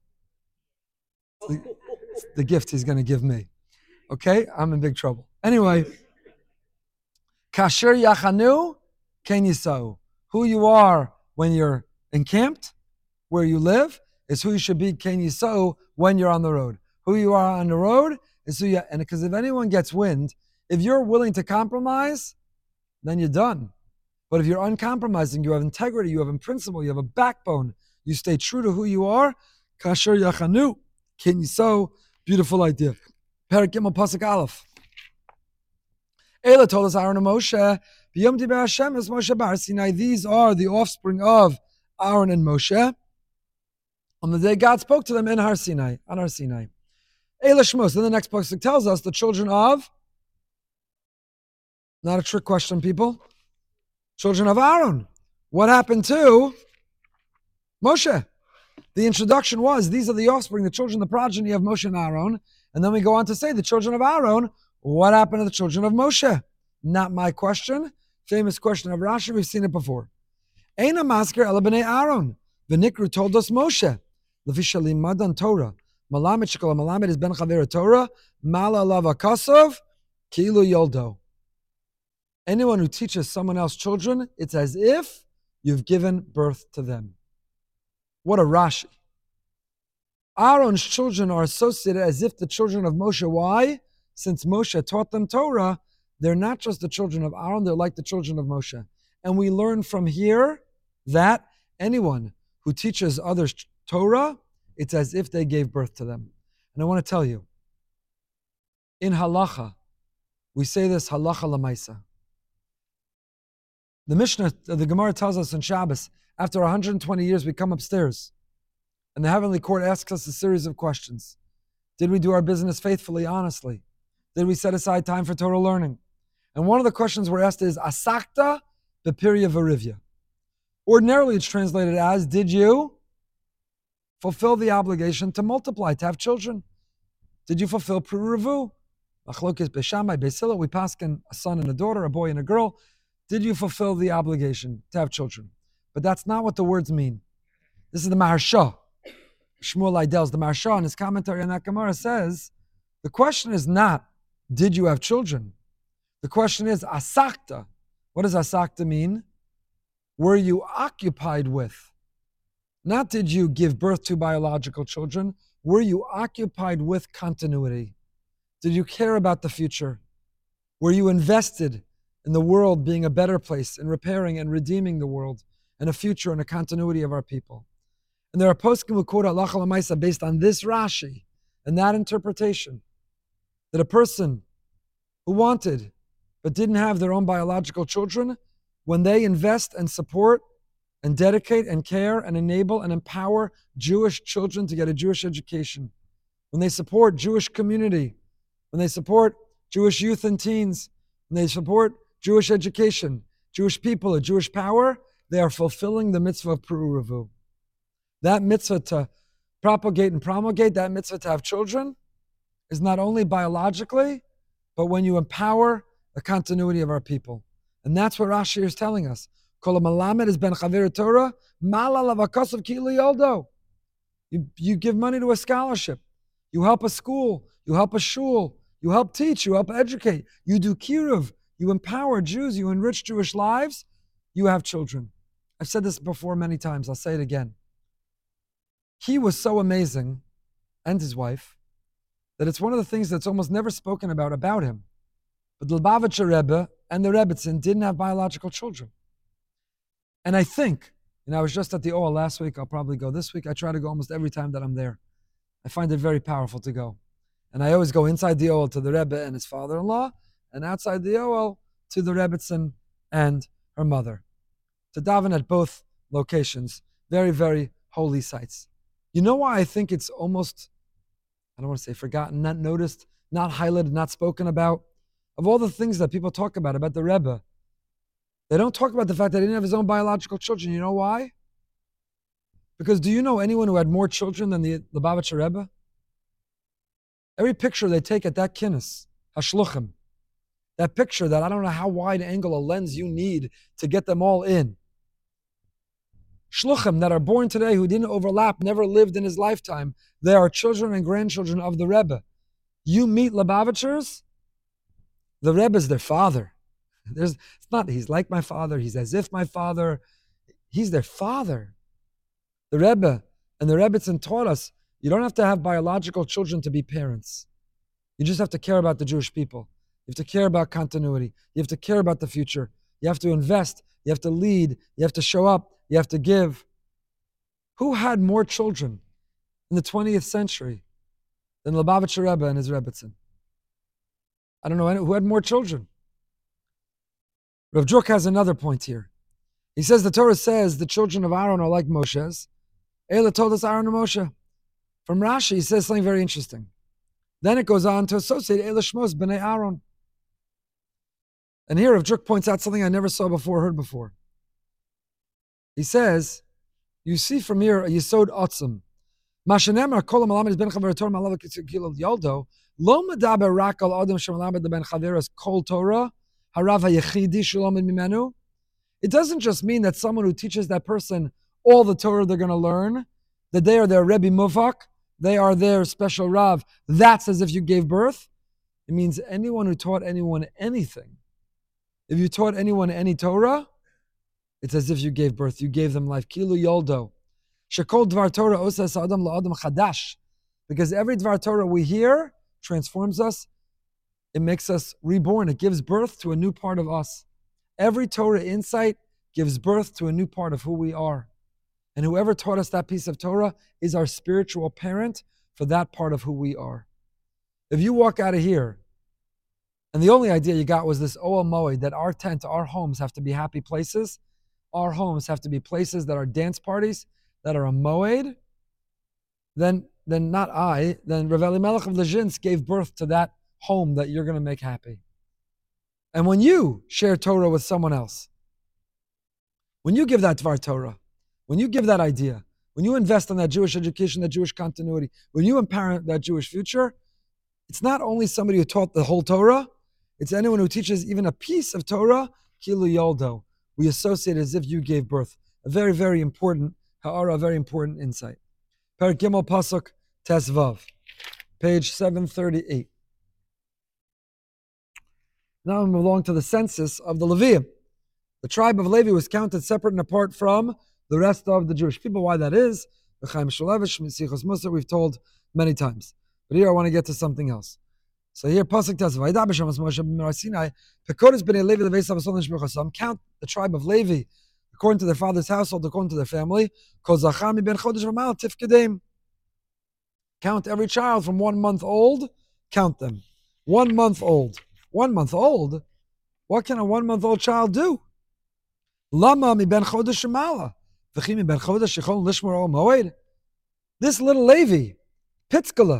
It's the gift he's going to give me. Okay? I'm in big trouble. Anyway, Kasher yachanu, ken yisa'u. Who you are when you're encamped, where you live, is who you should be, ken yisa'u, when you're on the road. Who you are on the road is who you, and because if anyone gets wind, if you're willing to compromise, then you're done. But if you're uncompromising, you have integrity, you have principle, you have a backbone, you stay true to who you are, Kasher yachanu, ken yisa'u, beautiful idea. Perek Gimel Pasuk Aleph. Ela told us Aaron and Moshe, B'yom Diber Hashem es Moshe bar Sinai. These are the offspring of Aaron and Moshe. On the day God spoke to them in Har Sinai, on Har Sinai. Ela Shmos. Then the next pasuk tells us the children of, not a trick question, people, children of Aaron. What happened to Moshe? The introduction was, these are the offspring, the children, the progeny of Moshe and Aaron. And then we go on to say, the children of Aaron, what happened to the children of Moshe? Not my question. Famous question of Rashi, we've seen it before. Eina masker ela b'nei Aaron. V'nikru told us Moshe. L'fisha limadan Torah. Malamed shekol malamed is ben chaver Torah. Mala alav akasov kilu yoldo. Anyone who teaches someone else children, it's as if you've given birth to them. What a Rashi. Aaron's children are associated as if the children of Moshe. Why? Since Moshe taught them Torah, they're not just the children of Aaron, they're like the children of Moshe. And we learn from here that anyone who teaches others Torah, it's as if they gave birth to them. And I want to tell you, in halacha, we say this halacha lamaisa. The Mishnah, the Gemara tells us on Shabbos, after 120 years, we come upstairs, and the heavenly court asks us a series of questions. Did we do our business faithfully, honestly? Did we set aside time for Torah learning? And one of the questions we're asked is, Asakta b'pirya v'rivya. Ordinarily, it's translated as, did you fulfill the obligation to multiply, to have children? Did you fulfill Pruruvu? Machlokes Beishamai, Beis Hillel, we paskin a son and a daughter, a boy and a girl. Did you fulfill the obligation to have children? But that's not what the words mean. This is the Maharsha. Shmuel Eidel's the Maharsha, in his commentary on that Gemara says, the question is not, did you have children? The question is, asakta. What does asakta mean? Were you occupied with? Not did you give birth to biological children, were you occupied with continuity? Did you care about the future? Were you invested in the world being a better place, in repairing and redeeming the world, and a future and a continuity of our people? And there are poskim who quote halacha l'maisa based on this Rashi and that interpretation, that a person who wanted but didn't have their own biological children, when they invest and support and dedicate and care and enable and empower Jewish children to get a Jewish education, when they support Jewish community, when they support Jewish youth and teens, when they support Jewish education, Jewish people, a Jewish power, they are fulfilling the mitzvah of Peru'uvu. That mitzvah to propagate and promulgate, that mitzvah to have children, is not only biologically, but when you empower the continuity of our people. And that's what Rashi is telling us. Kol malamed is ben chaver Torah, malal avakasav kili yoldo. You give money to a scholarship. You help a school. You help a shul. You help teach. You help educate. You do kiruv. You empower Jews. You enrich Jewish lives. You have children. I've said this before many times. I'll say it again. He was so amazing, and his wife, that it's one of the things that's almost never spoken about him. But the Lubavitcher Rebbe and the Rebbetzin didn't have biological children. And I think, I was just at the Oel last week, I'll probably go this week. I try to go almost every time that I'm there. I find it very powerful to go. And I always go inside the Oel to the Rebbe and his father-in-law, and outside the Oel to the Rebbetzin and her mother. To daven at both locations. Very, very holy sites. You know why I think it's almost, I don't want to say forgotten, not noticed, not highlighted, not spoken about? Of all the things that people talk about the Rebbe, they don't talk about the fact that he didn't have his own biological children. You know why? Because do you know anyone who had more children than the Lubavitcher Rebbe? Every picture they take at that kinnis, hashluchim, that picture that I don't know how wide angle a lens you need to get them all in. Shluchim that are born today who didn't overlap, never lived in his lifetime, they are children and grandchildren of the Rebbe. You meet Lubavitchers, the Rebbe is their father. It's not, he's like my father, he's as if my father, he's their father. The Rebbe and the Rebbetzin taught us, you don't have to have biological children to be parents. You just have to care about the Jewish people. You have to care about continuity. You have to care about the future. You have to invest. You have to lead. You have to show up. You have to give. Who had more children in the 20th century than Lubavitcher Rebbe and his Rebbetzin? I don't know who had more children. Rav Druk has another point here. He says the Torah says the children of Aaron are like Moshe's. Eila told us Aaron and Moshe. From Rashi, he says something very interesting. Then it goes on to associate Eila Shmos b'nei Aaron. And here Rav Druk points out something I never saw before, heard before. He says, you see from here a Yesod Otzim. Mashanemar kol malamed ben chaver Torah malav kilo yoldo lo medaber rak al adam shemalamed ben chaveras kol Torah harav hayechidi shalom mimenu. It doesn't just mean that someone who teaches that person all the Torah they're going to learn, that they are their Rebbe Muvak, they are their special Rav. That's as if you gave birth. It means anyone who taught anyone anything. If you taught anyone any Torah, it's as if you gave birth. You gave them life. Kilu yoldo. Shekol dvar Torah osas adam la'adam chadash. Because every dvar Torah we hear transforms us. It makes us reborn. It gives birth to a new part of us. Every Torah insight gives birth to a new part of who we are. And whoever taught us that piece of Torah is our spiritual parent for that part of who we are. If you walk out of here, and the only idea you got was this Oel Moed, that our tent, our homes have to be happy places, our homes have to be places that are dance parties, that are a Moed, then not I, then Rav Elimelech of Lezhinsk gave birth to that home that you're going to make happy. And when you share Torah with someone else, when you give that Dvar Torah, when you give that idea, when you invest in that Jewish education, that Jewish continuity, when you empower that Jewish future, it's not only somebody who taught the whole Torah, it's anyone who teaches even a piece of Torah, Kilu Yoldo. We associate it as if you gave birth. A very, very important ha'ara, a very important insight. Perek Gimel Pasuk Tesvav, page 738. Now we move along to the census of the Levium. The tribe of Levi was counted separate and apart from the rest of the Jewish people. Why that is, Chaim Shulevich, Sichos Musa, we've told many times. But here I want to get to something else. So here, Pasuk Tesvav, count the tribe of Levi according to their father's household, according to their family. Count every child from 1 month old, count them. 1 month old. 1 month old? What can a 1 month old child do? Lama mi ben chodesh shemala. V'chi mi ben chodesh shechol lishmor ol moed. This little Levi, Pitzkala,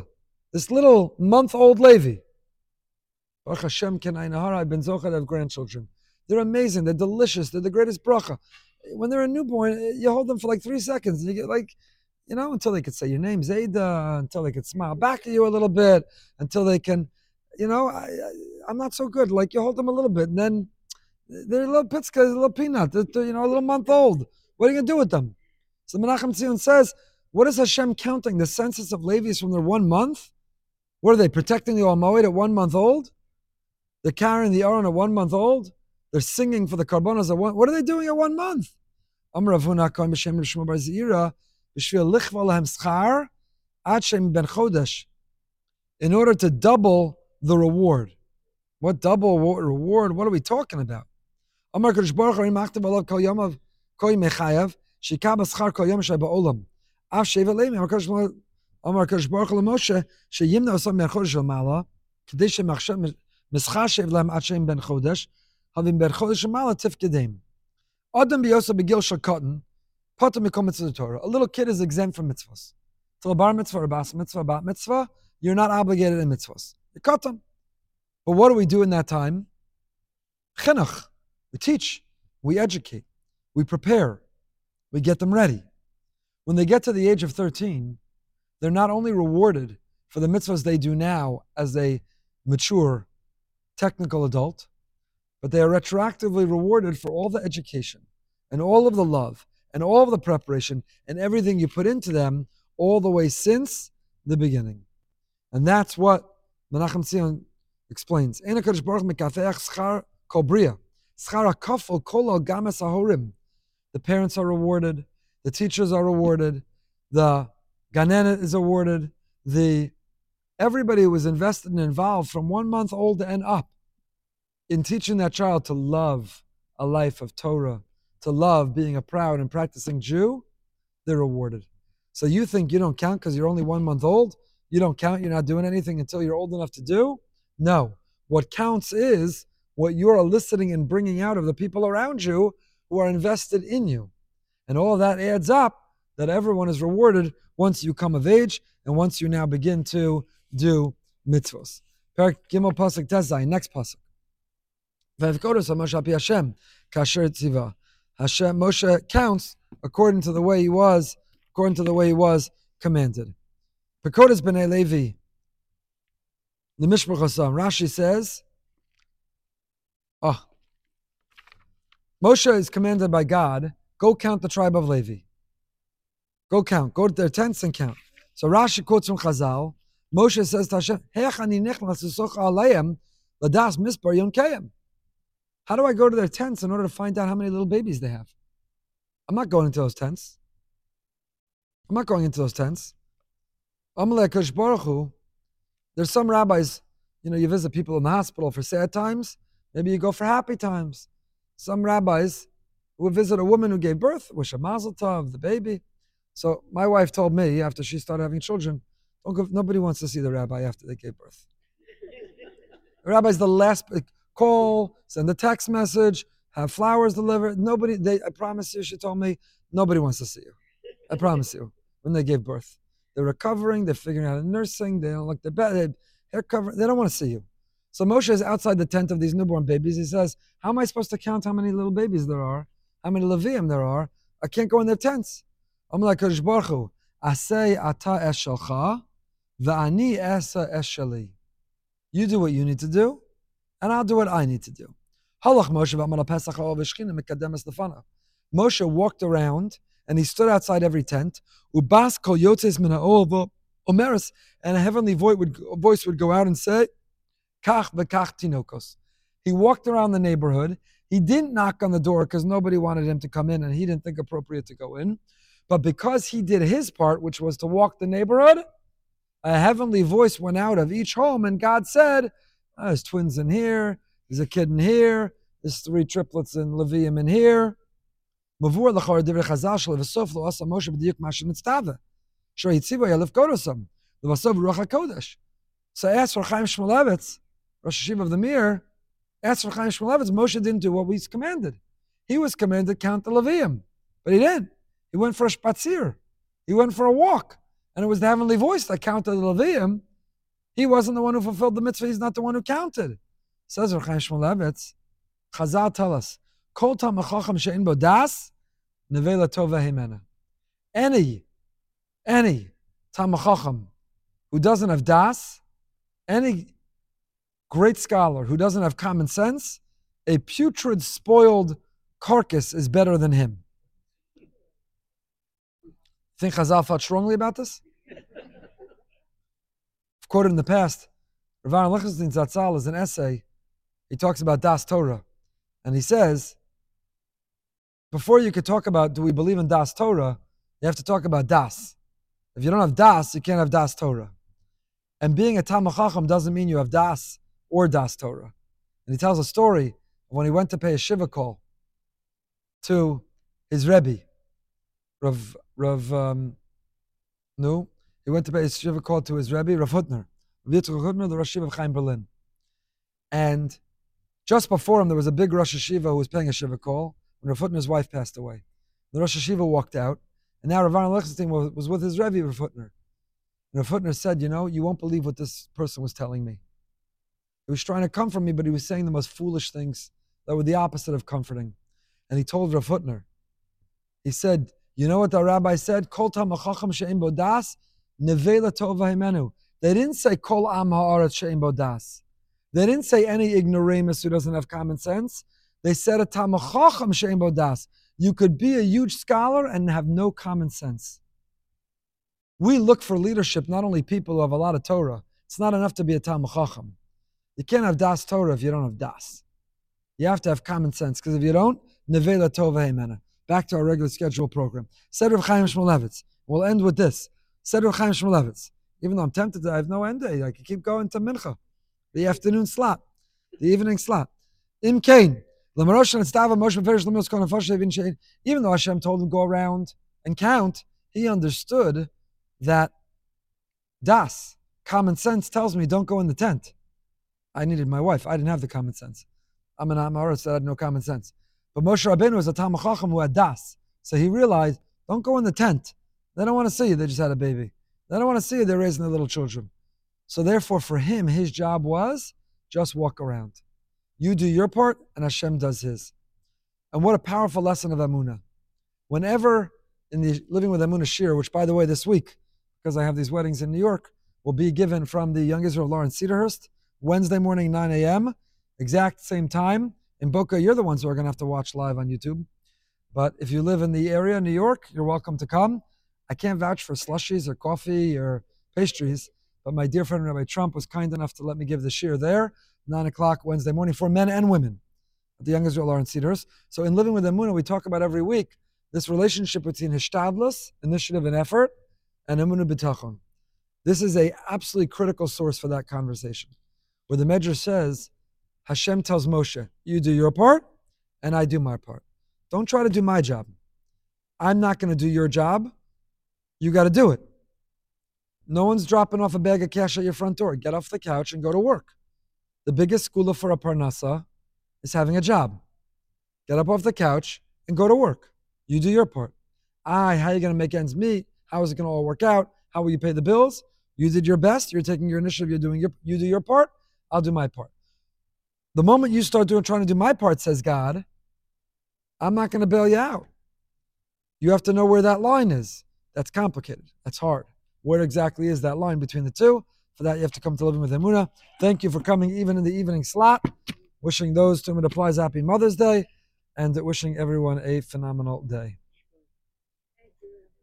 This little month-old Levi. Baruch Hashem Kenai Nahara, I've been zocheh to have grandchildren. They're amazing. They're delicious. They're the greatest bracha. When they're a newborn, you hold them for like 3 seconds, and you get like, until they could say your name, Zayda, until they could smile back at you a little bit, until they can, I'm not so good. Like you hold them a little bit, and then they're little pitzka, a little peanut, they're, a little month old. What are you going to do with them? So Menachem Tzion says, what is Hashem counting? The census of Levi's from their 1 month? What are they, protecting the Almoed at 1 month old? They're carrying the Aron at 1 month old? They're singing for the Karbonos at 1. What are they doing at 1 month? Amar Rav Huna Kohen b'Shem Rav Shmuel bar Zeira b'shvil lichva lahem schar ad shem ben chodesh, in order to double the reward. What double reward? What are we talking about? Amar Kadosh Baruch Hu machtav alav kol yomav kol mechayav shikah b'schar kol yom shei ba'olam af sheva leim. Amar Kadosh Baruch Hu Moshe sheyimna osam ben chodesh l'mala k'dei shemachshav mischar shev lahem ad shem ben chodesh havim ben chodesh l'mala tifkedim. Adam biyosa begil shel katan patur mikol mitzvah Torah. A little kid is exempt from mitzvahs. Till a bar mitzvah or bas mitzvah, bat mitzvah, you're not obligated in mitzvahs. You're katan. But what do we do in that time? Chinuch. We teach. We educate. We prepare. We get them ready. When they get to the age of 13, they're not only rewarded for the mitzvahs they do now as a mature, technical adult, but they are retroactively rewarded for all the education and all of the love and all of the preparation and everything you put into them all the way since the beginning. And that's what Menachem Tzion explains. The parents are rewarded, the teachers are rewarded, the ganenet is awarded, everybody who was invested and involved from 1 month old and up in teaching that child to love a life of Torah, to love being a proud and practicing Jew, they're rewarded. So you think you don't count because you're only 1 month old? You don't count, you're not doing anything until you're old enough to do? No. What counts is what you're eliciting and bringing out of the people around you who are invested in you. And all of that adds up that everyone is rewarded once you come of age and once you now begin to do mitzvahs. Perak Gimel Pasuk Tezai, next Pasuk. Hashem, Moshe counts according to the way he was commanded. Pekodas b'nei Levi, the Mishpachosam. Rashi says, Moshe is commanded by God, go count the tribe of Levi. Go count. Go to their tents and count. So Rashi quotes from Chazal. Moshe says to Hashem, how do I go to their tents in order to find out how many little babies they have? I'm not going into those tents. Amalek Kosh Baruch Hu, there's some rabbis, you visit people in the hospital for sad times, maybe you go for happy times. Some rabbis would visit a woman who gave birth, wish a mazel tov, the baby. So my wife told me after she started having children, nobody wants to see the rabbi after they gave birth. The rabbi's the last call, send a text message, have flowers delivered. I promise you, she told me, nobody wants to see you. I promise you, when they gave birth. They're recovering, they're figuring out nursing, they don't look their bed, hair cover, they don't want to see you. So Moshe is outside the tent of these newborn babies. He says, how am I supposed to count how many little babies there are? How many Levium there are? I can't go in their tents. I'm like, Kodesh Baruch Hu, Asay ata es shelcha, va'ani esa es sheli. You do what you need to do, and I'll do what I need to do. Halach Moshe v'amar Pesach ha'ol v'shchina mekademes lefanav. Moshe walked around, and he stood outside every tent. Ubas kol yotzes min ha'ol v'omeres, and a heavenly voice would go out and say, Kach v'kach tinokos. He walked around the neighborhood. He didn't knock on the door because nobody wanted him to come in and he didn't think appropriate to go in. But because he did his part, which was to walk the neighborhood, a heavenly voice went out of each home and God said, there's twins in here, there's a kid in here, there's 3 triplets in Levium in here. Mavur l'chor divrei chazal shel v'sof lo asa Moshe b'diuk ma'ashem mitztava. Shor yitzivo yalef kodosam, l'vasov ruach HaKodesh. So I asked for Chaim Shmulevitz, Rosh Hashiva of the Mir, asked for Chaim Shmulevitz, Moshe didn't do what he's commanded. He was commanded to count the Levium, but he didn't. He went for a spatzir. He went for a walk. And it was the heavenly voice that counted the Levium, He wasn't the one who fulfilled the mitzvah. He's not the one who counted. Says Rav Chaim Shmulevitz, Chazal tell us, Kol Talmid Chacham she'ein bo das, nevela tova himena. Any Talmid Chacham who doesn't have das, any great scholar who doesn't have common sense, a putrid, spoiled carcass is better than him. Think Chazal felt strongly about this? I've quoted in the past, Rav Aaron Lichtenstein Zatzal is an essay. He talks about Das Torah. And he says, before you could talk about do we believe in Das Torah, you have to talk about Das. If you don't have Das, you can't have Das Torah. And being a Talmid Chacham doesn't mean you have Das or Das Torah. And he tells a story of when he went to pay a Shiva call to his Rebbe, he went to pay a Shiva call to his Rebbe, Rav Hutner, the Rosh Yeshiva of Chaim Berlin. And just before him, there was a big Rosh Yeshiva who was paying a Shiva call when Rav Hutner's wife passed away. The Rosh Yeshiva walked out, and now Rav Aaron Lichtenstein was with his Rebbe, Rav Hutner. And Rav Hutner said, you won't believe what this person was telling me. He was trying to comfort me, but he was saying the most foolish things that were the opposite of comforting. And he told Rav Hutner, he said, you know what the rabbi said? Kol Talmid Chacham she'ein bo das, nevela tova himenu. They didn't say Kol Am Ha'aretz she'ein bo das. They didn't say any ignoramus who doesn't have common sense. They said a Talmid Chacham she'ein bo das. You could be a huge scholar and have no common sense. We look for leadership, not only people who have a lot of Torah. It's not enough to be a Talmid Chacham. You can't have Das Torah if you don't have Das. You have to have common sense, because if you don't, nevela tova himena. Back to our regular schedule program. Said Rav Chaim Shmulevitz. We'll end with this. Said Rav Chaim Shmulevitz. Even though I'm tempted to, I have no end day. I can keep going to Mincha, the afternoon slot, the evening slot. Im Kain. Even though Hashem told him go around and count, he understood that Das, common sense, tells me don't go in the tent. I needed my wife. I didn't have the common sense. I'm an Amaretz that had no common sense. But Moshe Rabbeinu was a Talmid Chacham who had Das. So he realized, don't go in the tent. They don't want to see you. They just had a baby. They don't want to see you. They're raising their little children. So therefore, for him, his job was just walk around. You do your part, and Hashem does his. And what a powerful lesson of Emunah. Whenever in the Living with Emunah Shir, which by the way, this week, because I have these weddings in New York, will be given from the Young Israel of Lawrence Cedarhurst, Wednesday morning, 9 a.m., exact same time. In Boca, you're the ones who are going to have to watch live on YouTube. But if you live in the area, New York, you're welcome to come. I can't vouch for slushies or coffee or pastries, but my dear friend Rabbi Trump was kind enough to let me give the shir there, 9 o'clock Wednesday morning for men and women at the Young Israel Lawrence Cedars. So in Living with Emunah, we talk about every week this relationship between hishtadlus, initiative and effort, and Emunah B'tachon. This is a absolutely critical source for that conversation, where the Medrash says, Hashem tells Moshe, you do your part, and I do my part. Don't try to do my job. I'm not going to do your job. You got to do it. No one's dropping off a bag of cash at your front door. Get off the couch and go to work. The biggest skula for a parnasa is having a job. Get up off the couch and go to work. You do your part. How are you going to make ends meet? How is it going to all work out? How will you pay the bills? You did your best. You're taking your initiative. You do your part. I'll do my part. The moment you start trying to do my part, says God, I'm not going to bail you out. You have to know where that line is. That's complicated. That's hard. Where exactly is that line between the two? For that, you have to come to Living with Emunah. Thank you for coming even in the evening slot. Wishing those to whom it applies happy Mother's Day, and wishing everyone a phenomenal day.